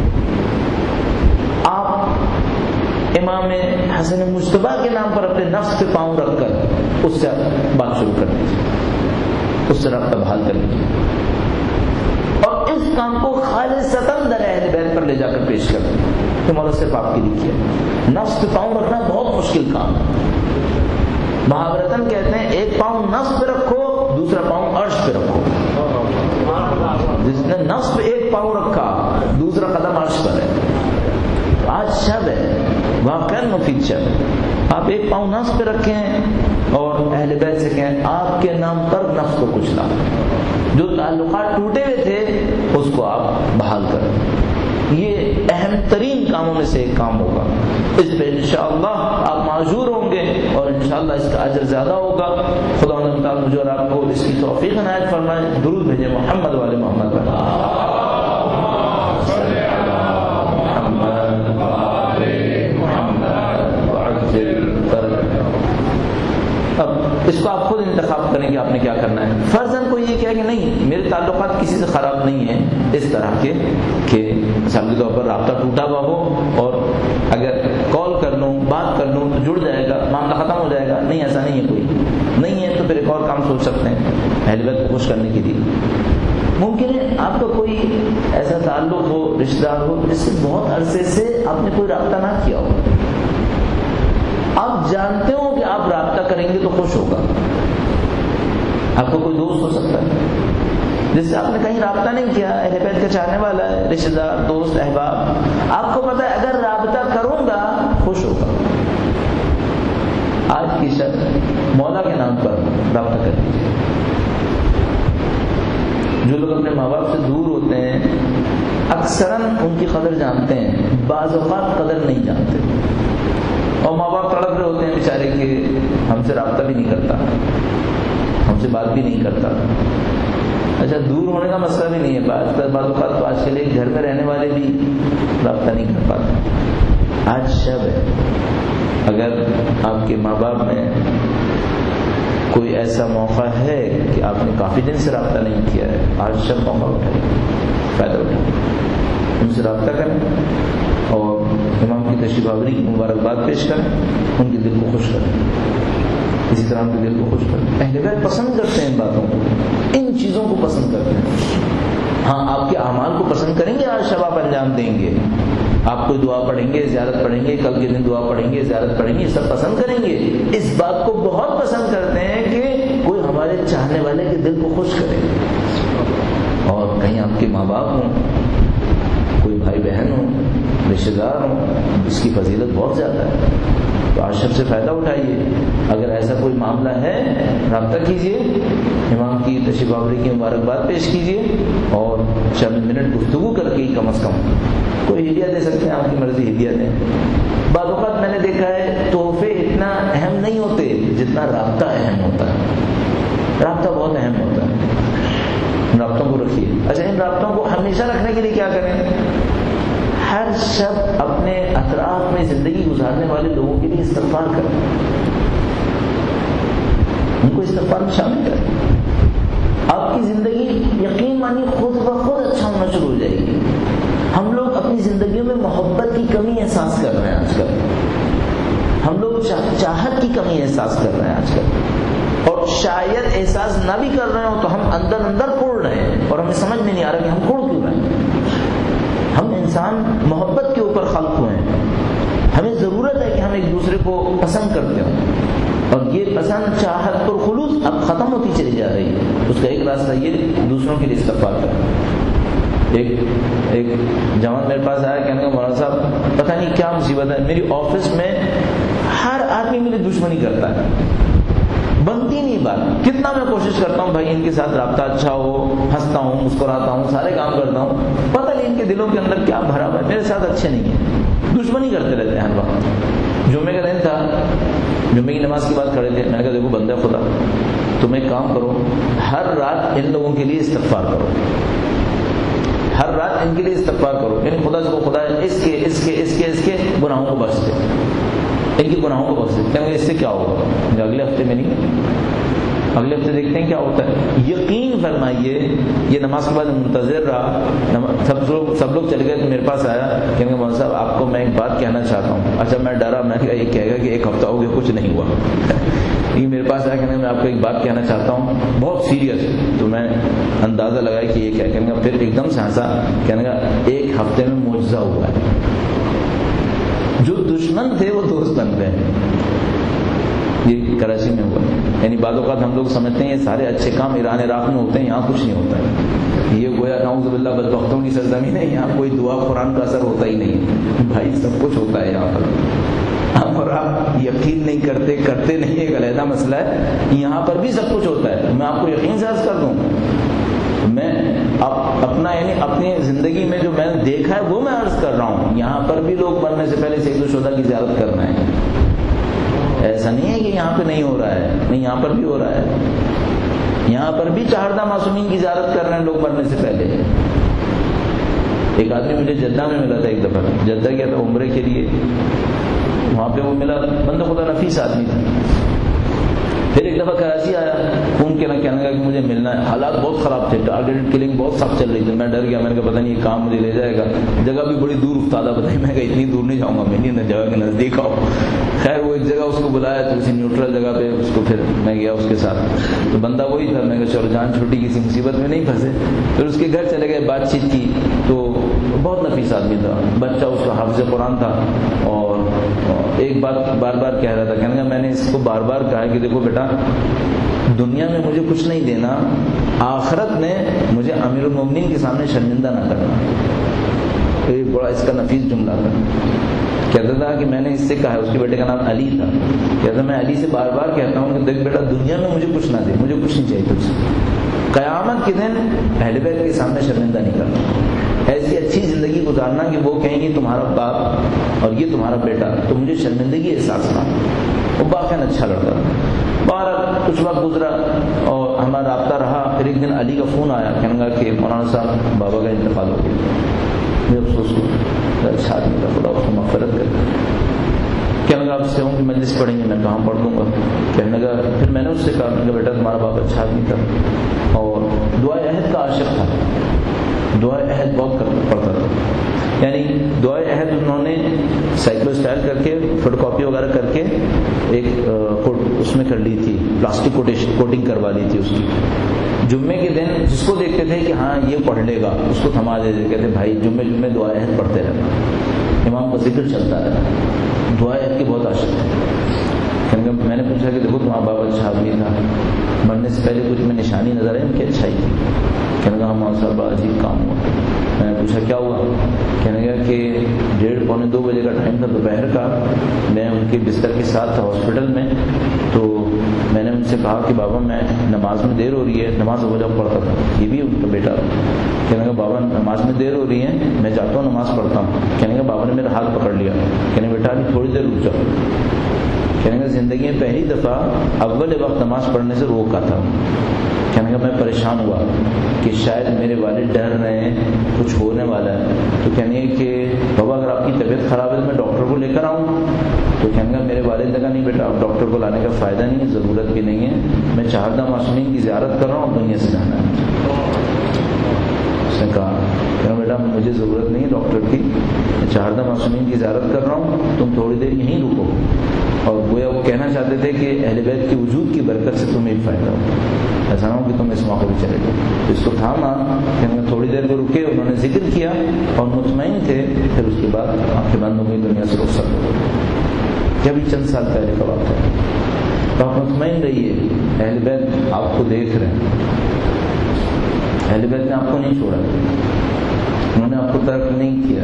آپ امام حسن مجتبیٰ کے نام پر اپنے نفس پہ پاؤں رکھ کر اس سے بات شروع کر دیجیے، اس سے رابطہ بحال کر لیجیے، اور اس کام کو خالصتاً در اہل بیت پر لے جا کر پیش کر دیں کہ مولا صرف آپ کے لیے کیا. نفس پہ پاؤں رکھنا بہت مشکل کام ہے. مہاورتن کہتے ہیں ایک پاؤں نفس پہ رکھو، دوسرا پاؤں عرش پہ رکھو. جس نے نفس پہ ایک پاؤں رکھا، دوسرا قدم عرش پر ہے. آج شب ہے، واقعاً مفید شب. آپ ایک پاؤں نفس پہ رکھیں اور اہل بیت سے کہیں آپ کے نام پر نفس کو کچلا، جو تعلقات ٹوٹے ہوئے تھے اس کو آپ بحال کریں. یہ اہم ترین کاموں میں سے ایک کام ہوگا. اس پہ انشاءاللہ آپ معذور ہوں گے اور انشاءاللہ اس کا اجر زیادہ ہوگا. خدا و تعالیٰ مجھے اور آپ کو اس کی توفیق عنایت فرمائے. درود بھیجے محمد والے محمد پر. اب اس کو آپ خود انتخاب کریں کہ آپ نے کیا کرنا ہے. فرضاً کوئی یہ کہے کہ نہیں میرے تعلقات کسی سے خراب نہیں ہیں اس طرح کے کہ مثال کے طور پر رابطہ ٹوٹا ہوا ہو اور اگر کال کر لوں بات کر لوں تو جڑ جائے گا، معاملہ ختم ہو جائے گا. نہیں، ایسا نہیں ہے. کوئی نہیں ہے تو پھر ایک اور کام سوچ سکتے ہیں اہل بیت کو خوش کرنے کے لیے. ممکن ہے آپ کا کوئی ایسا تعلق ہو، رشتہ دار ہو جس سے بہت عرصے سے آپ نے کوئی رابطہ نہ کیا ہو، آپ جانتے ہو کہ آپ رابطہ کریں گے تو خوش ہوگا. آپ کا کوئی دوست ہو سکتا ہے جس سے آپ نے کہیں رابطہ نہیں کیا، اہل بیت کا چاہنے والا ہے، رشتہ دار، دوست، احباب، آپ کو پتہ ہے اگر رابطہ کروں گا خوش ہوگا. آج کی شب مولا کے نام پر رابطہ کر لیجیے. جو لوگ اپنے ماں باپ سے دور ہوتے ہیں اکثراً ان کی قدر جانتے ہیں، بعض اوقات قدر نہیں جانتے، اور ماں باپ تڑپ رہے ہوتے ہیں بیچارے کہ ہم سے رابطہ بھی نہیں کرتا، ہم سے بات بھی نہیں کرتا. اچھا دور ہونے کا مسئلہ بھی نہیں ہے، بعض بعض اوقات تو آج کے لیے گھر میں رہنے والے بھی رابطہ نہیں کر پاتے. آج شب ہے، اگر آپ کے ماں باپ میں کوئی ایسا موقع ہے کہ آپ نے کافی دن سے رابطہ نہیں کیا ہے، آج شب موقع اٹھائیے، فائدہ اٹھائیے، ان سے رابطہ کریں اور امام کی تشریف آوری کی مبارکباد پیش کریں، ان کے دل کو خوش کریں. اسی طرح ان کے دل کو خوش کریں. اہل بیت پسند کرتے ہیں ان باتوں کو، ان چیزوں کو پسند کرتے ہیں. ہاں آپ کے اعمال کو پسند کریں گے، آج شب آپ انجام دیں گے، آپ کوئی دعا پڑھیں گے، زیارت پڑھیں گے، کل کے دن دعا پڑھیں گے، زیارت پڑھیں گے، یہ سب پسند کریں گے. اس بات کو بہت پسند کرتے ہیں کہ کوئی ہمارے چاہنے والے کے دل کو خوش کرے. اور کہیں آپ کے ماں باپ ہوں، کوئی بھائی بہن ہوں، رشتہ دار ہوں، اس کی فضیلت بہت زیادہ ہے. تو آج شب سے فائدہ اٹھائیے. اگر ایسا کوئی معاملہ ہے رابطہ کیجیے، امام کی تشریف آوری کی مبارکباد پیش کیجیے اور چند منٹ گفتگو کر کے کم از کم کوئی ہدیہ دے سکتے ہیں، آپ کی مرضی ہدیہ دیں. بعض اوقات میں نے دیکھا ہے تحفے اتنا اہم نہیں ہوتے جتنا رابطہ اہم ہوتا ہے. رابطہ بہت اہم ہوتا ہے، رابطوں کو رکھیے. اچھا، ان رابطوں کو ہمیشہ رکھنے کے لیے کیا کریں؟ ہر شب اپنے اطراف میں زندگی گزارنے والے لوگوں کے لیے استغفار کریں، ان کو استغفار میں شامل کریں. آپ کی زندگی یقین مانی خود بخود اچھا ہونا شروع ہو جائے گی. ہم لوگ اپنی زندگیوں میں محبت کی کمی احساس کر رہے ہیں آج کل، ہم لوگ چاہت کی کمی احساس کر رہے ہیں آج کل، اور شاید احساس نہ بھی کر رہے ہوں تو ہم اندر اندر کڑ رہے ہیں اور ہمیں سمجھ میں نہیں آ رہا کہ ہم کڑ کیوں رہے ہیں. ہم انسان محبت کے اوپر خلق ہوئے ہیں، ہمیں ضرورت ہے کہ ہم ایک دوسرے کو پسند کرتے ہوں، اور یہ پسند چاہت اور خلوص اب ختم ہوتی چلی جا رہی ہے. اس کا ایک راستہ یہ دوسروں کے لیے استغفار کرنا. ایک ایک جوان میرے پاس آیا، کہنے کا مولانا صاحب پتہ نہیں کیا مصیبت ہے، میری آفس میں ہر آدمی میری دشمنی کرتا ہے، بنتی نہیں بات. کتنا میں کوشش کرتا ہوں بھائی ان کے ساتھ رابطہ اچھا ہو، ہنستا ہوں، مسکراتا ہوں، سارے کام کرتا ہوں، پتہ نہیں ان کے دلوں کے اندر کیا بھرا ہوا ہے، میرے ساتھ اچھے نہیں ہیں، دشمنی کرتے رہتے ہیں ہر وقت. جمعے کا دن تھا، جمعے کی نماز کے بعد کھڑے تھے. میں نے کہا دیکھو بندہ خدا، تم ایک کام کرو، ہر رات ان لوگوں کے لیے استغفار کرو، ہر رات ان کے لیے استغفار کرو. یعنی خدا سے خدا اس کے اس کے اس کے اس کے گناہوں کو بخش دے، ان کے گناہوں کو بخش دے. کہیں گے اس سے کیا ہوگا؟ اگلے ہفتے میں نہیں، اگلے ہفتے دیکھتے ہیں کیا ہوتا ہے. یقین فرمائیے یہ نماز کے بعد منتظر رہا، سب لوگ سب لوگ چلے گئے تو میرے پاس آیا، کہیں گے مولانا صاحب آپ کو میں ایک بات کہنا چاہتا ہوں. اچھا میں ڈرا، میں کہا یہ کہے گا کہ ایک ہفتہ ہو گیا کچھ نہیں ہوا. یہ میرے پاس آیا، کہنے میں آپ کو ایک بات کہنا چاہتا ہوں بہت سیریس. تو میں اندازہ لگایا کہ یہ کیا کہنے گا. پھر ایک دم سے ہنسا، کہنے گا ایک ہفتے میں معجزہ ہوا ہے، جو دشمن تھے وہ دوست بن گئے. یہ کراچی میں ہوا. یعنی بعض اوقات ہم لوگ سمجھتے ہیں یہ سارے اچھے کام ایران عراق میں ہوتے ہیں، یہاں کچھ نہیں ہوتا ہے. یہ گویا نعوذ باللہ بدبختوں کی سرزمین ہے، یہاں کوئی دعا قرآن کا اثر ہوتا ہی نہیں. بھائی سب کچھ ہوتا ہے یہاں پر، اور آپ یقین نہیں کرتے کرتے نہیں، ایک علیحدہ مسئلہ ہے. یہاں پر بھی سب کچھ ہوتا ہے. میں آپ کو یقین سے عرض کر دوں، میں اپنا یعنی اپنی زندگی میں جو میں نے دیکھا ہے وہ میں عرض کر رہا ہوں. یہاں پر بھی لوگ مرنے سے پہلے سید الشہداء کی زیارت کرنا ہے. ایسا نہیں ہے کہ یہاں پہ نہیں ہو رہا ہے، نہیں یہاں پر بھی ہو رہا ہے. یہاں پر بھی چہاردہ معصومین کی زیارت کر رہے ہیں لوگ مرنے سے پہلے. ایک آدمی مجھے جدہ میں ملا تھا، ایک دفعہ جدہ گیا تھا عمرے کے لیے، وہاں پہ وہ ملا، بندہ خدا نفیس آدمی تھا. پھر ایک دفعہ کراچی آیا، فون کیا کہنے لگا کہ مجھے ملنا ہے. حالات بہت خراب تھے، ٹارگیٹڈ کلنگ بہت سخت چل رہی تھی. میں ڈر گیا، میں نے کہا پتہ نہیں یہ کام مجھے لے جائے گا. جگہ بھی بڑی دور افتادہ بتائی. میں کہا اتنی دور نہیں جاؤں گا، میں نہیں جگہ کے نزدیک آؤ. خیر وہ ایک جگہ اس کو بلایا تو کسی نیوٹرل جگہ پہ اس کو، پھر میں گیا اس کے ساتھ. تو بندہ وہی تھا. میں کہا چلو جان چھوٹی، کسی مصیبت میں نہیں پھنسے. پھر اس کے گھر چلے گئے، بات چیت کی. تو بہت نفیس آدمی تھا، بچہ اس کا حافظ قرآن تھا، اور ایک بات بار بار کہہ رہا تھا. کہنے کا میں نے اس کو بار بار کہا کہ دیکھو بیٹا، دنیا میں مجھے کچھ نہیں دینا، آخرت میں مجھے امیر المومنین کے سامنے شرمندہ نہ کرنا. یہ بڑا اس کا نفیس جملہ تھا. کہتا تھا کہ میں نے اس سے کہا ہے، اس کے بیٹے کا نام علی تھا. کہتا میں علی سے بار بار کہتا ہوں کہ دیکھ بیٹا، دنیا میں مجھے کچھ نہ دے، مجھے کچھ نہیں چاہیے تجھ سے، قیامت کے دن اہل بیت کے سامنے شرمندہ نہیں کرنا. ایسی اچھی زندگی گزارنا کہ وہ کہیں گے تمہارا باپ اور یہ تمہارا بیٹا، تو مجھے شرمندگی احساس نہ. وہ باقی اچھا لڑکا تھا. بہرحال کچھ وقت گزرا اور ہمارا رابطہ رہا. پھر ایک دن علی کا فون آیا، کہنے لگا کہ مولانا صاحب بابا کا انتقال ہو گیا. میں افسوس ہوں، اچھا آدمی تھا، خدا اس کو مغفرت کرے. کہنے لگا آپ سے ہوں کہ مجلس پڑھیں گے. میں کہاں پڑھ دوں گا. کہنے لگا پھر میں نے اس سے کہا کہ بیٹا تمہارا باپ اچھا آدمی تھا اور دعائے عہد کا عاشق تھا، دعائے عہد بہت پڑھتا تھا. یعنی دعائے عہد انہوں نے سائیکلو اسٹائل کر کے، فوٹو کاپی وغیرہ کر کے ایک اس میں کر لی تھی، پلاسٹک کوٹنگ کروا لی تھی اس کی. جمعے کے دن جس کو دیکھتے تھے کہ ہاں یہ پڑھ لے گا، اس کو تھما دیتے، کہتے بھائی جمعے جمعے دعائے عہد پڑھتے رہنا، امام کا ذکر چلتا رہا. دعائے عہد کی بہت عاشق ہے. میں نے پوچھا کہ دیکھو تمہارا باپ اچھا آدمی تھا، مرنے سے پہلے کچھ میں نشانی نظر آئی ان کی اچھائی تھی. کہنے لگا ہمارا صاحب بڑا عجیب کام ہوا. میں نے پوچھا کیا ہوا. کہنے لگا کہ ڈیڑھ پونے دو بجے کا ٹائم تھا دوپہر کا، میں ان کے بستر کے ساتھ تھا ہاسپٹل میں. تو میں نے ان سے کہا کہ بابا میں نماز میں دیر ہو رہی ہے، نماز ہو جاؤ پڑھتا تھا، یہ بھی ان کا بیٹا. کہنے لگا بابا نماز میں دیر ہو رہی ہے، میں چاہتا ہوں نماز پڑھتا ہوں. کہنے لگا بابا نے میرا ہاتھ پکڑ لیا. کہنے بیٹا ابھی تھوڑی دیر رک جاؤ. کہنے کا زندگی میں پہلی دفعہ اول وقت نماز پڑھنے سے روکا تھا. کہنے کا میں پریشان ہوا کہ شاید میرے والد ڈر رہے ہیں کچھ ہونے والا ہے. تو کہنے کہ بابا اگر آپ کی طبیعت خراب ہے تو میں ڈاکٹر کو لے کر آؤں. تو کہنے کا میرے والد نے کہا نہیں بیٹا اب ڈاکٹر کو لانے کا فائدہ نہیں ہے, ضرورت بھی نہیں ہے, میں چہاردہ معصومین کی زیارت کر رہا ہوں, دنیا سے جانا ہے. اس نے کہا کہ بیٹا مجھے ضرورت نہیں ہے ڈاکٹر کی, میں چہاردہ معصومین کی زیارت کر رہا ہوں, تم تھوڑی دیر یہیں رکو. اور گویا وہ کہنا چاہتے تھے کہ اہل بیت کے وجود کی برکت سے تمہیں ایک فائدہ ہو, ایسا نہ ہو کہ تم اس موقع بھی چلے جاؤ. تو اس کو تھاما کہ ہم تھوڑی دیر میں رکے, انہوں نے ذکر کیا اور مطمئن تھے. پھر اس کے بعد آنکھیں بند ہو گئی, دنیا سے رخصت ہو گئی. جب ہی چند سال پہلے کا بات ہے. تو آپ مطمئن رہیے, اہل بیت آپ کو دیکھ رہے ہیں, اہل بیت نے آپ کو نہیں چھوڑا, انہوں نے آپ کو ترک نہیں کیا.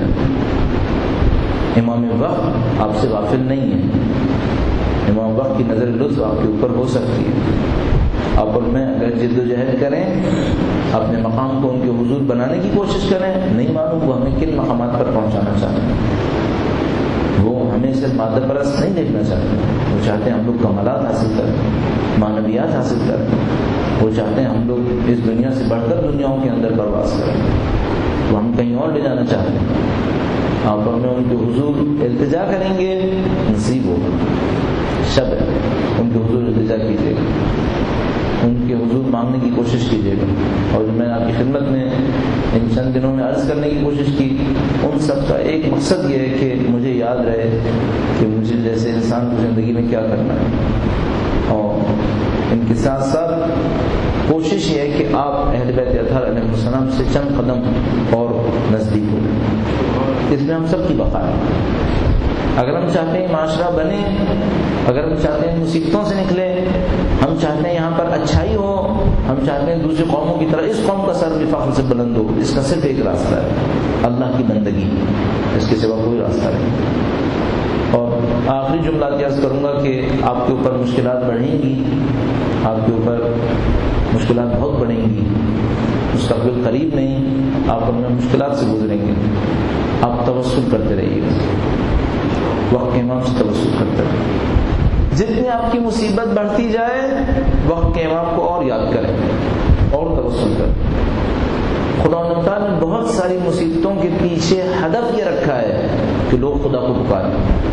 امام وقت آپ سے غافل نہیں ہے, امام وقت کی نظر لطف آپ کے اوپر ہو سکتی ہے. آپ اور میں اگر جد و جہد کریں, اپنے مقام کو ان کے حضور بنانے کی کوشش کریں, نہیں معلوم وہ ہمیں کن مقامات پر پہنچانا چاہتے ہیں. وہ ہمیں صرف مادہ پرست نہیں دیکھنا چاہتے, وہ چاہتے ہیں ہم لوگ کمالات حاصل کریں, معنویات حاصل کریں. وہ چاہتے ہیں ہم لوگ اس دنیا سے بڑھ کر دنیاؤں کے اندر پرواز کریں. وہ ہم کہیں اور لے جانا چاہتے ہیں. آپ اور میں ان کے حضور التجا کریں گے, نصیب ہوگا, شب ہے, ان کے حضور التجا کیجیے گا, ان کے حضور مانگنے کی کوشش کیجیے گا. اور جو میں آپ کی خدمت میں ان چند دنوں میں عرض کرنے کی کوشش کی, ان سب کا ایک مقصد یہ ہے کہ مجھے یاد رہے کہ مجھے جیسے انسان کو زندگی میں کیا کرنا ہے. اور ان کے ساتھ ساتھ کوشش یہ ہے کہ آپ اہل بیت اطہار علیہ السلام سے چند قدم اور نزدیک ہو. اس میں ہم سب کی بقا ہے. اگر ہم چاہتے ہیں معاشرہ بنے, اگر ہم چاہتے ہیں مصیبتوں سے نکلے, ہم چاہتے ہیں یہاں پر اچھائی ہو, ہم چاہتے ہیں دوسری قوموں کی طرح اس قوم کا سر بھی فخر سے بلند ہو, اس کا صرف ایک راستہ ہے, اللہ کی بندگی, اس کے سوا کوئی راستہ نہیں. اور آخری جملہ عرض کروں گا کہ آپ کے اوپر مشکلات بڑھیں گی, آپ کے اوپر مشکلات بہت بڑھیں گی, مستقبل قریب نہیں, آپ ان مشکلات سے گزریں گے. آپ توسل کرتے رہیے, وقت کے امام سے توسل کرتے رہیے. جتنی آپ کی مصیبت بڑھتی جائے, وقت کے امام کو اور یاد کریں اور توسل کریں. خدا و تعالیٰ نے بہت ساری مصیبتوں کے پیچھے ہدف یہ رکھا ہے کہ لوگ خدا کو پکاریں.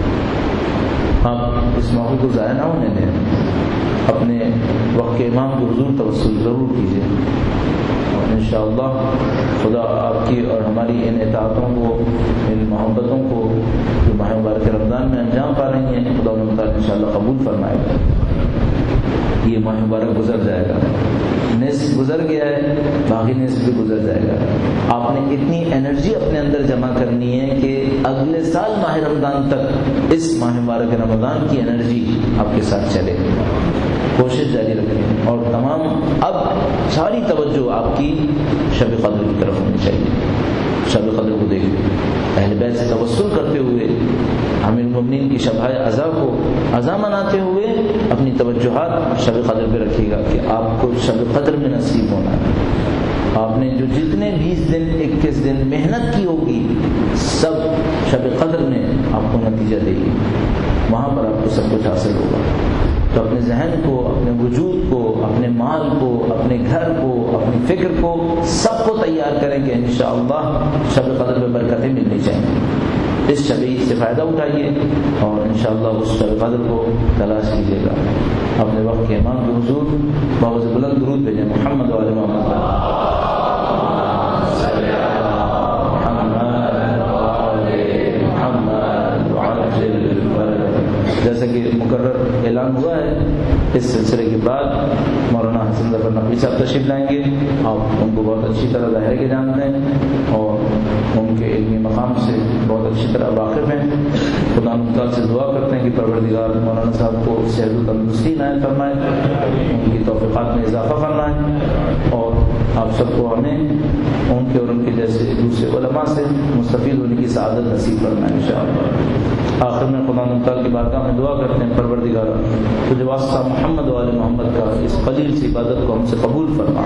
آپ اس موقع کو ضائع نہ ہونے دیں, اپنے وقت کے امام کے حضور توسل ضرور کیجیے. اور انشاءاللہ خدا آپ کی اور ہماری ان اطاعتوں کو, ان محبتوں کو جو ماہ مبارک رمضان میں انجام پا رہی ہیں, خدا و تعالیٰ انشاءاللہ قبول فرمائے گا. یہ ماہ مبارک گزر جائے گا, نصف گزر گیا ہے, باقی نصف بھی گزر جائے گا. آپ نے اتنی انرجی اپنے اندر جمع کرنی ہے کہ اگلے سال ماہ رمضان تک اس ماہ مبارک رمضان کی انرجی آپ کے ساتھ چلے. کوشش جاری رکھیں, اور تمام اب ساری توجہ آپ کی شب قدر کی طرف ہونی چاہیے. شب قدر کو دیکھیں, اہل بیت سے توسل کرتے ہوئے, امیر المؤمنین کی شب عزا کو عزا مناتے ہوئے اپنی توجہات شب قدر پہ رکھیے گا کہ آپ کو شب قدر میں نصیب ہونا ہے. آپ نے جو جتنے بیس دن اکیس دن محنت کی ہوگی, سب شب قدر میں آپ کو نتیجہ دے گی, وہاں پر آپ کو سب کچھ حاصل ہوگا. تو اپنے ذہن کو, اپنے وجود کو, اپنے مال کو, اپنے گھر کو, اپنی فکر کو, سب کو تیار کریں کہ انشاءاللہ شب قدر میں برکتیں ملنی چاہیے. اس شب عید سے فائدہ اٹھائیے اور انشاءاللہ اس شب قدر کو تلاش کیجیے گا. اپنے وقت کے امام کے حضور بہت بلند درود بھیجیں. محمد و آل محمد. جیسا کہ مقرر اعلان ہوا ہے, اس سلسلے کے بعد مولانا حسن ظفر نقوی صاحب تشریف لائیں گے. آپ ان کو بہت اچھی طرح ظاہر کے جانتے ہیں اور ان کے علمی مقام سے بہت اچھی طرح واقف ہیں. خدا تعالیٰ سے دعا کرتے ہیں کہ پروردگار مولانا صاحب کو صحت و تندرستی عنایت فرمائے, ان کی توفیقات میں اضافہ فرمائے, اور آپ سب کو ہمیں ان کے اور ان کے جیسے دوسرے علماء سے مستفید ہونے کی سعادت نصیب فرمائے انشاءاللہ۔ آخر میں خدا مختار کی بارگاہ میں دعا کرتے ہیں، پروردگار تجھے واسطہ محمد و آل محمد کا اس قلیل سی عبادت کو ہم سے قبول فرما۔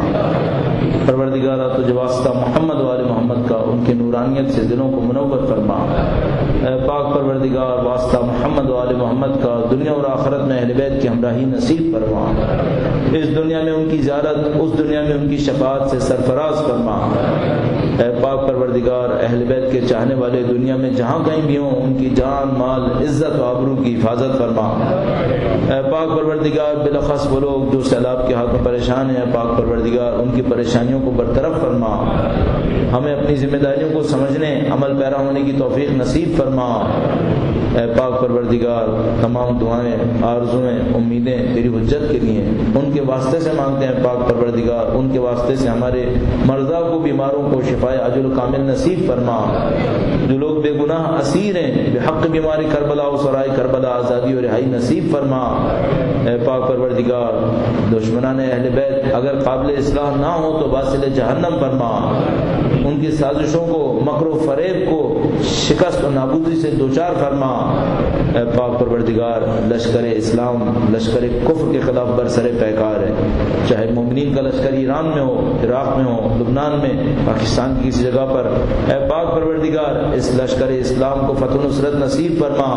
پروردگار تجھے واسطہ محمد و آل محمد کا ان کے نورانیت سے دلوں کو منور فرما۔ اے پاک پروردگار واسطہ محمد و آل محمد کا دنیا اور آخرت میں اہل بیت کی ہمراہی نصیب فرما۔ اس دنیا میں ان کی زیارت، اس دنیا میں ان کی شفاعت سے سرفراز فرما۔ اے پاک پروردگار اہل بیت کے چاہنے والے دنیا میں جہاں کہیں بھی ہوں ان کی جان، مال، عزت و آبرو کی حفاظت فرما۔ اے پاک پروردگار بالاخص وہ لوگ جو سیلاب کے ہاتھوں پریشان ہیں، پاک پروردگار ان کی پریشانیوں کو برطرف فرما۔ ہمیں اپنی ذمہ داریوں کو سمجھنے، عمل پیرا ہونے کی توفیق نصیب فرما۔ اے پاک پروردگار تمام دعائیں، آرزویں، امیدیں تیری حجت کے لیے ان کے واسطے سے مانگتے ہیں۔ پاک پروردگار ان کے واسطے سے ہمارے مرضا کو، بیماروں کو شفائے عاجل و کامل نصیب فرما۔ جو لوگ بے گناہ اسیر ہیں، بحق بیماری کربلا و سرائے کربلا آزادی و رہائی نصیب فرما۔ اے پاک پروردگار دشمنان اہل بیت اگر قابل اصلاح نہ ہو تو باطل جہنم فرما۔ ان کی سازشوں کو، مکر و فریب کو شکست و نابودی سے دوچار فرما۔ اے پاک پروردگار لشکر اسلام لشکر کفر کے خلاف برسر پیکار ہے، چاہے مومنین کا لشکر ایران میں ہو، عراق میں ہو، لبنان میں، پاکستان کی کسی جگہ پر۔ اے پاک پروردگار اس لشکر اسلام کو فتح و نصرت نصیب فرما۔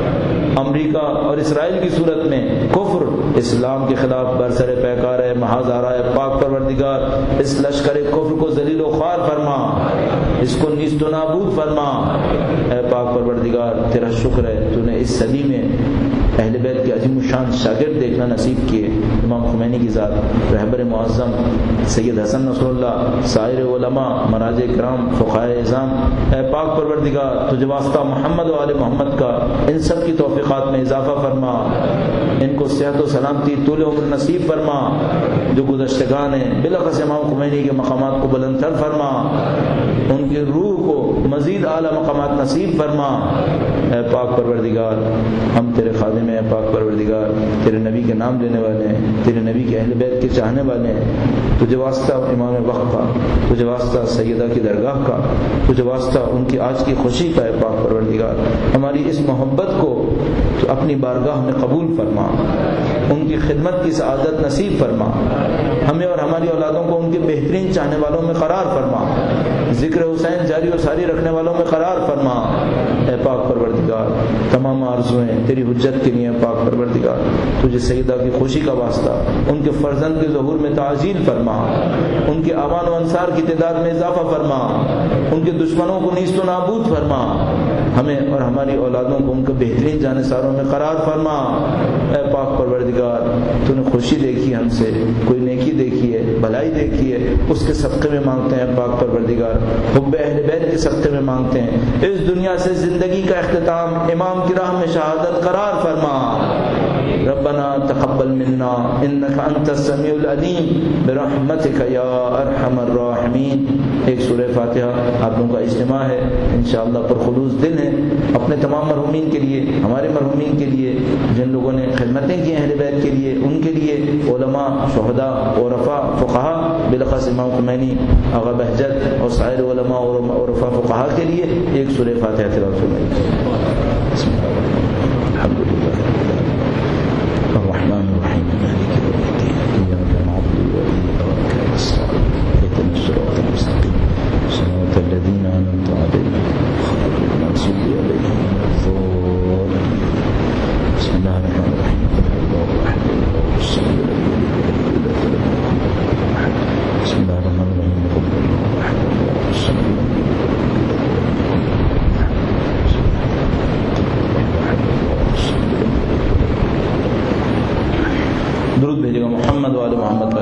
امریکہ اور اسرائیل کی صورت میں کفر اسلام کے خلاف برسر پیکار ہے، محاذ آ رہا ہے۔ پاک پروردگار اس لشکر کفر کو ذلیل و خوار فرما، اس کو نیست و نابود فرما۔ اے پاک پروردگار تیرا شکر ہے تو نے اس صدی میں اہل بیت کے عظیم الشان شاگرد دیکھنا نصیب کیے، امام خمینی کی ذات، رہبر معظم سید حسن نصر اللہ، سائر علماء، مراجع کرام، فقہائے اعظام۔ اے پاک پروردگار تجھے واسطہ محمد و آل محمد کا ان سب کی توفیقات میں اضافہ فرما، ان کو صحت و سلامتی طول عمر نصیب فرما۔ جو گزشتگان ہیں بلاخص امام خمینی کے مقامات کو بلند تر فرما، ان کی روح کو مزید اعلیٰ مقامات نصیب فرما۔ اے پاک پروردگار ہم تیرے خادم ہیں، پاک پروردگار تیرے نبی کے نام لینے والے ہیں، تیرے نبی کے اہل بیت کے چاہنے والے ہیں۔ تجھے واسطہ امام وقت کا، تجھے واسطہ سیدہ کی درگاہ کا، تجھے واسطہ ان کی آج کی خوشی کا ہے۔ پاک پروردگار ہماری اس محبت کو تو اپنی بارگاہ میں قبول فرما، ان کی خدمت کی سعادت نصیب فرما، ہمیں اور ہماری اولادوں کو ان کے بہترین چاہنے والوں میں قرار فرما، ذکر حسین جاری و ساری رکھنے والوں میں قرار فرما۔ اے پاک پروردگار تمام آرزویں تیری حجت کے لیے، پاک پروردگار تجھے سیدہ کی خوشی کا واسطہ ان کے فرزند کے ظہور میں تعجیل فرما، ان کے آوان و انصار کی تعداد میں اضافہ فرما، ان کے دشمنوں کو نیست و نابود فرما، ہمیں اور ہماری اولادوں کو ان کے بہترین جانثاروں میں قرار فرما۔ اے پاک پروردگار تو نے خوشی دیکھی ہم سے، کوئی نیکی دیکھی ہے، بھلائی دیکھی ہے، اس کے صدقے میں مانگتے ہیں۔ پاک پروردگار حب اہل بیت کے صدقے میں مانگتے ہیں، اس دنیا سے زندگی کا اختتام امام کی راہ میں شہادت قرار فرما۔ ربنا تقبل منا انك انت السميع العليم برحمتك یا ارحم الراحمین۔ ایک سورہ فاتحہ آپ لوگوں کا اجتماع ہے، انشاءاللہ پرخلوص دل ہے، اپنے تمام مرحومین کے لیے، ہمارے مرحومین کے لیے، جن لوگوں نے خدمتیں کی اہل بیت کے لیے، ان کے لیے، علماء، شہداء، عرفاء، فقہاء، بالاخص امام خمینی، آغا بہجت اور سائر علماء اور عرفاء فقہاء کے لیے ایک سورہ فاتحہ تلاوت فرمائیے۔ بسم اللہ الحمد للہ الرحمن الرحیم مالک یوم الدین ایاک نعبد وایاک نستعین اهدنا الصراط المستقیم صراط الذین انعمت علیہم غیر المغضوب علیہم ولا الضالین۔ بسم اللہ الرحمن الرحیم قل هو الله احد الله الصمد لم يلد ولم يولد ولم يكن له كفوا احد۔ بسم اللہ الرحمن الرحیم قل هو الله احد الله الصمد لم يلد ولم يولد ولم يكن له كفوا احد۔ بسم اللہ درود بھیجے گا محمد و آل محمد